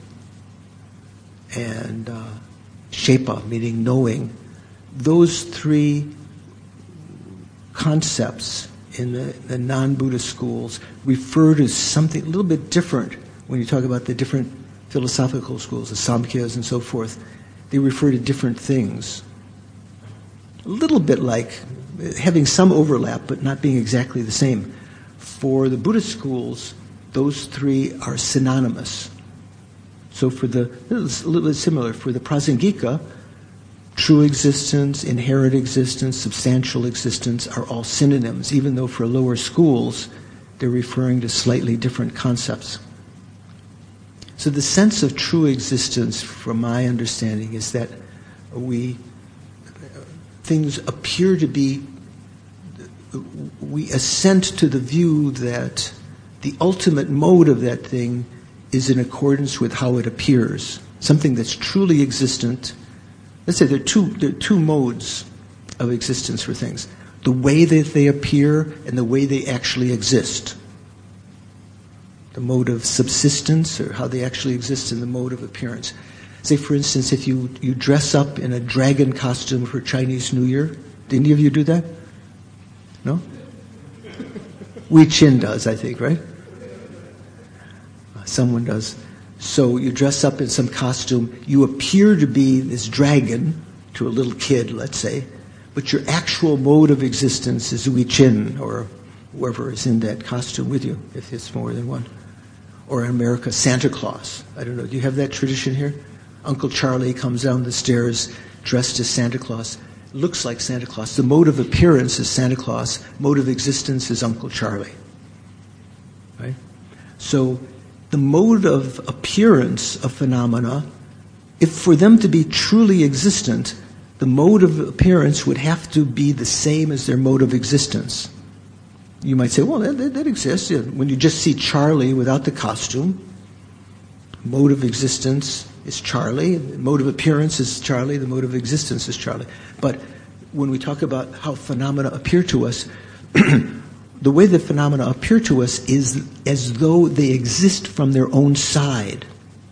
Speaker 1: and uh, Shepa, meaning knowing. Those three concepts in the, the non-Buddhist schools refer to something a little bit different when you talk about the different philosophical schools, the Samkhyas and so forth. They refer to different things. A little bit like having some overlap, but not being exactly the same. For the Buddhist schools, those three are synonymous. So for the, it's a little bit similar. For the Prasangika, true existence, inherent existence, substantial existence are all synonyms, even though for lower schools, they're referring to slightly different concepts. So the sense of true existence, from my understanding, is that we, things appear to be we assent to the view that the ultimate mode of that thing is in accordance with how it appears. Something that's truly existent. Let's say there are two, there are two modes of existence for things. The way that they appear and the way they actually exist. The mode of subsistence, or how they actually exist, and the mode of appearance. Say, for instance, if you, you dress up in a dragon costume for Chinese New Year. Did any of you do that? No? Wei Chin does, I think, right? Uh, someone does. So you dress up in some costume. You appear to be this dragon to a little kid, let's say, but your actual mode of existence is Wei Chin, or whoever is in that costume with you, if it's more than one. Or in America, Santa Claus. I don't know. Do you have that tradition here? Uncle Charlie comes down the stairs dressed as Santa Claus. Looks like Santa Claus. The mode of appearance is Santa Claus. Mode of existence is Uncle Charlie. Right? So the mode of appearance of phenomena, if for them to be truly existent, the mode of appearance would have to be the same as their mode of existence. You might say, well, that, that, that exists. When you just see Charlie without the costume, mode of existence is Charlie, the mode of appearance is Charlie, the mode of existence is Charlie. But when we talk about how phenomena appear to us, the way the phenomena appear to us is as though they exist from their own side.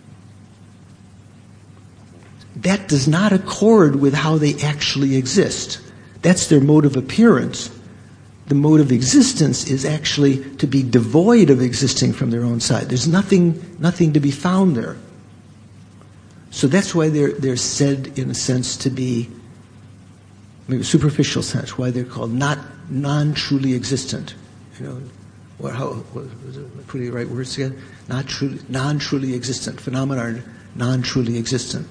Speaker 1: That does not accord with how they actually exist. That's their mode of appearance. The mode of existence is actually to be devoid of existing from their own side. There's nothing, nothing to be found there. So that's why they're they're said, in a sense, to be, maybe a superficial sense, why they're called not non-truly existent. You know, or how what, was it, putting the right words again? Not truly, non-truly existent. Phenomena are non-truly existent.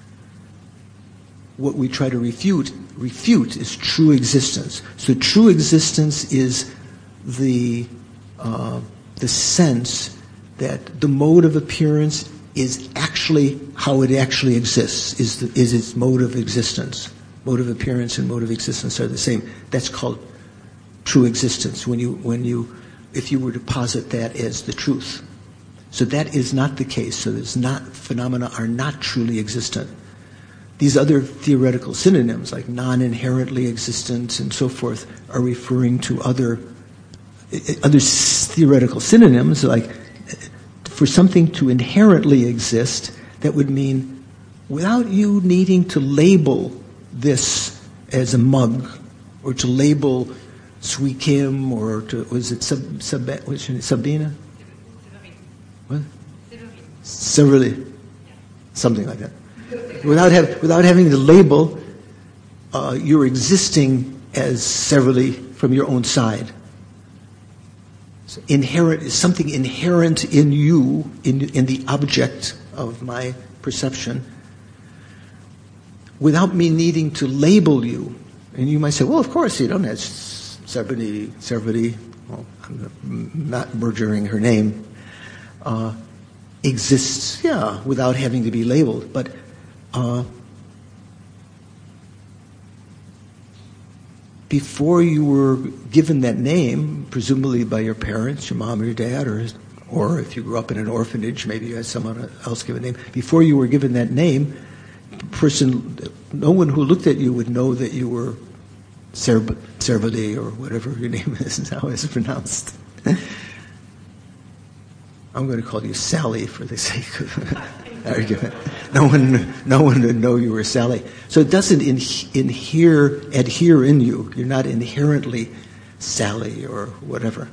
Speaker 1: What we try to refute refute is true existence. So true existence is the uh, the sense that the mode of appearance is actually how it actually exists, is the, is its mode of existence. Mode of appearance and mode of existence are the same. That's called true existence. When you when you if you were to posit that as the truth. So that is not the case. So there's not phenomena are not truly existent. These other theoretical synonyms, like non-inherently existent and so forth, are referring to other other theoretical synonyms, like for something to inherently exist, that would mean without you needing to label this as a mug, or to label Sui Kim, or to, was it Sab, Sab, what's her name? Sabina? What? Severely. Something like that. Without, have, without having to label, uh, you're existing as severally from your own side. So inherent is something inherent in you, in, in the object of my perception, without me needing to label you. And you might say, well, of course, you don't have Severity, Severity, well, I'm not murdering her name, uh, exists, yeah, without having to be labeled. But Uh, before you were given that name, presumably by your parents, your mom or your dad, or or if you grew up in an orphanage, maybe you had someone else give a name. Before you were given that name, person, no one who looked at you would know that you were Servade, or whatever your name is now is pronounced. I'm going to call you Sally for the sake of argument. No one, no one would know you were Sally. So it doesn't in, inhere, adhere in you. You're not inherently Sally or whatever.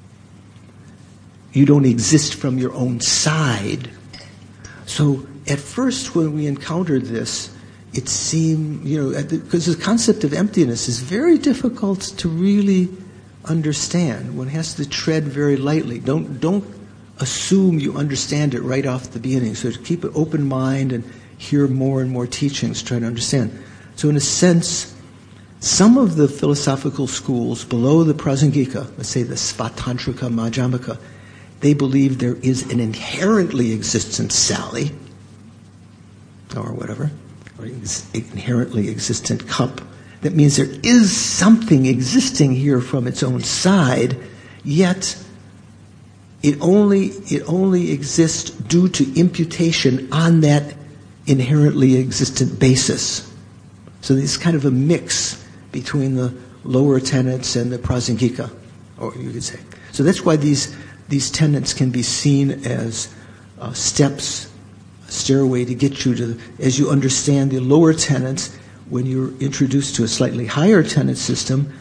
Speaker 1: You don't exist from your own side. So at first, when we encountered this, it seemed, you know, because the concept of emptiness is very difficult to really understand. One has to tread very lightly. Don't don't. assume you understand it right off the beginning. So to keep an open mind and hear more and more teachings, try to understand. So in a sense, some of the philosophical schools below the Prasangika, let's say the Svatantrika, Madhyamaka, they believe there is an inherently existent Sally, or whatever, or inherently existent cup. That means there is something existing here from its own side, yet it only, it only exists due to imputation on that inherently existent basis. So it's kind of a mix between the lower tenets and the prasangika, or you could say. So that's why these these tenets can be seen as uh, steps, a stairway to get you to, as you understand the lower tenets, when you're introduced to a slightly higher tenet system,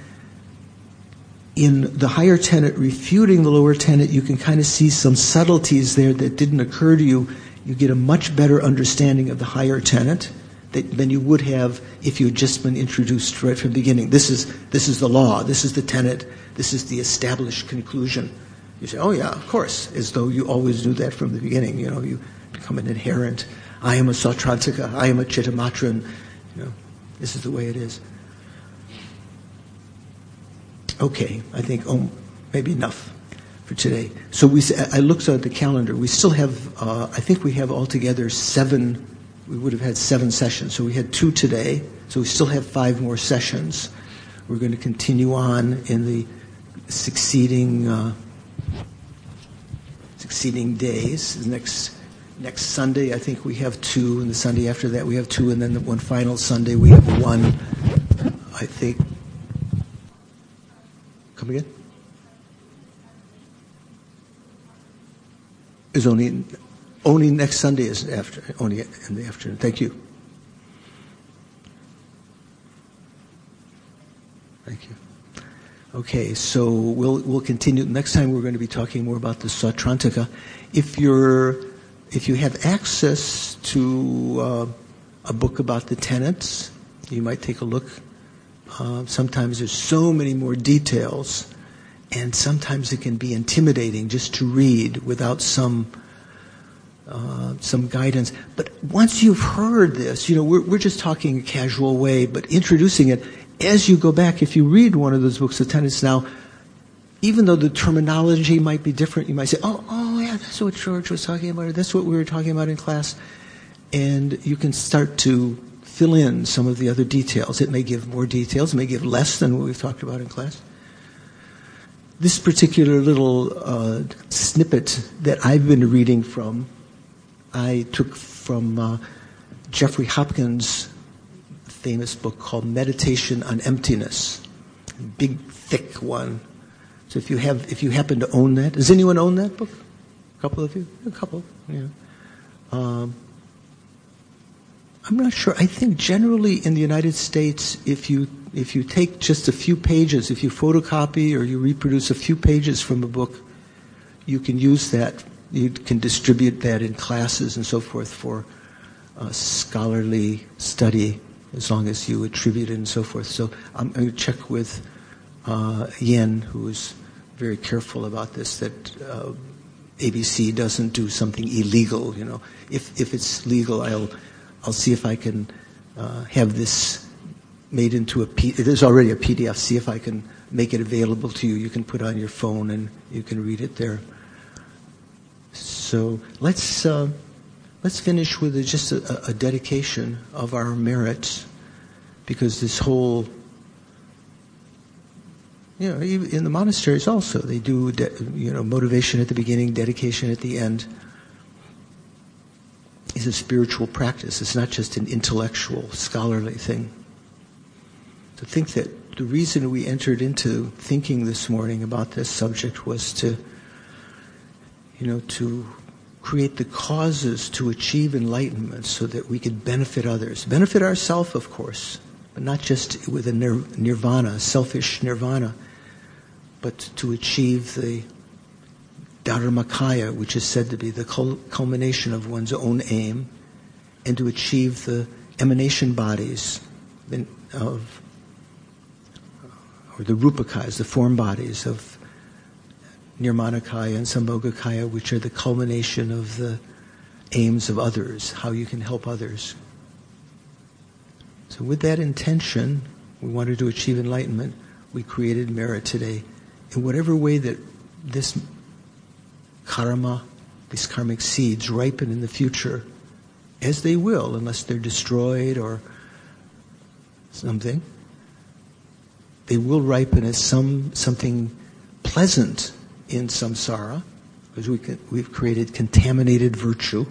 Speaker 1: in the higher tenet refuting the lower tenet, you can kind of see some subtleties there that didn't occur to you. You get a much better understanding of the higher tenet than you would have if you had just been introduced right from the beginning. This is this is the law, this is the tenet, this is the established conclusion. You say, oh yeah, of course, as though you always knew that from the beginning. You know, you become an adherent. I am a Sautrantika, I am a Chittamatran. You know, this is the way it is. Okay, I think oh, maybe enough for today. So we, I looked at the calendar. We still have, uh, I think we have altogether seven. We would have had seven sessions. So we had two today. So we still have five more sessions. We're going to continue on in the succeeding uh, succeeding days. Next next Sunday, I think we have two, and the Sunday after that we have two, and then the one final Sunday we have one. I think. Come again? Is only. Only next Sunday is after, only in the afternoon. Thank you. Thank you. Okay, so we'll we'll continue. Next time we're going to be talking more about the Sautrantika. If you're if you have access to uh, a book about the tenets, you might take a look. Uh, sometimes there's so many more details, and sometimes it can be intimidating just to read without some. Uh, some guidance. But once you've heard this, you know, we're, we're just talking a casual way, but introducing it, as you go back, if you read one of those books of tenets now, even though the terminology might be different, you might say, oh, oh yeah, that's what George was talking about, or that's what we were talking about in class. And you can start to fill in some of the other details. It may give more details, it may give less than what we've talked about in class. This particular little uh, snippet that I've been reading from, I took from uh, Jeffrey Hopkins' famous book called Meditation on Emptiness. Big, thick one. So if you have, if you happen to own that, does anyone own that book? A couple of you? A couple, yeah. Um, I'm not sure. I think generally in the United States, if you if you take just a few pages, if you photocopy or you reproduce a few pages from a book, you can use that. You can distribute that in classes and so forth for uh, scholarly study, as long as you attribute it and so forth. So I'm going to check with uh, Yen, who is very careful about this, that uh, A B C doesn't do something illegal. You know, if if it's legal, I'll I'll see if I can uh, have this made into a P. There's already a P D F. See if I can make it available to you. You can put it on your phone and you can read it there. So let's uh, let's finish with a, just a, a dedication of our merits, because this whole, you know, in the monasteries also they do, de- you know, motivation at the beginning, dedication at the end. It's a spiritual practice. It's not just an intellectual, scholarly thing. To think that the reason we entered into thinking this morning about this subject was to, you know, to create the causes to achieve enlightenment so that we could benefit others. Benefit ourselves, of course, but not just with a nir- nirvana, selfish nirvana, but to achieve the Dharmakaya, which is said to be the cul- culmination of one's own aim, and to achieve the emanation bodies of, or the Rupakayas, the form bodies of Nirmanakaya and Sambhogakaya, which are the culmination of the aims of others, how you can help others. So with that intention, we wanted to achieve enlightenment. We created merit today. In whatever way that this karma, these karmic seeds, ripen in the future, as they will, unless they're destroyed or something, they will ripen as some something pleasant in samsara, because we can, we've created contaminated virtue.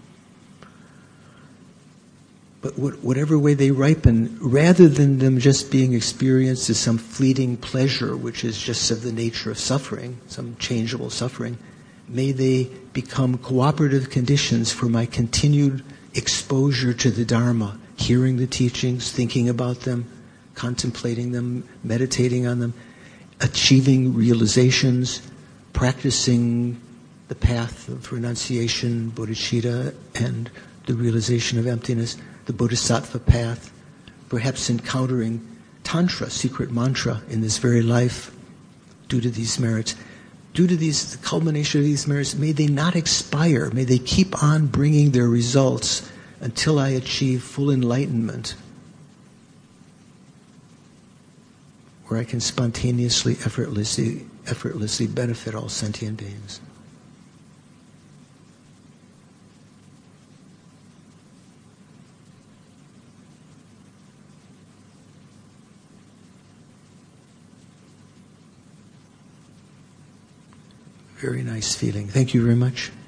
Speaker 1: But what, whatever way they ripen, rather than them just being experienced as some fleeting pleasure, which is just of the nature of suffering, some changeable suffering, may they become cooperative conditions for my continued exposure to the Dharma, hearing the teachings, thinking about them, contemplating them, meditating on them, achieving realizations, practicing the path of renunciation, bodhicitta, and the realization of emptiness, the bodhisattva path, perhaps encountering tantra, secret mantra, in this very life, due to these merits. Due to these, the culmination of these merits, may they not expire. May they keep on bringing their results until I achieve full enlightenment, where I can spontaneously, effortlessly, effortlessly benefit all sentient beings. Very nice feeling. Thank you very much.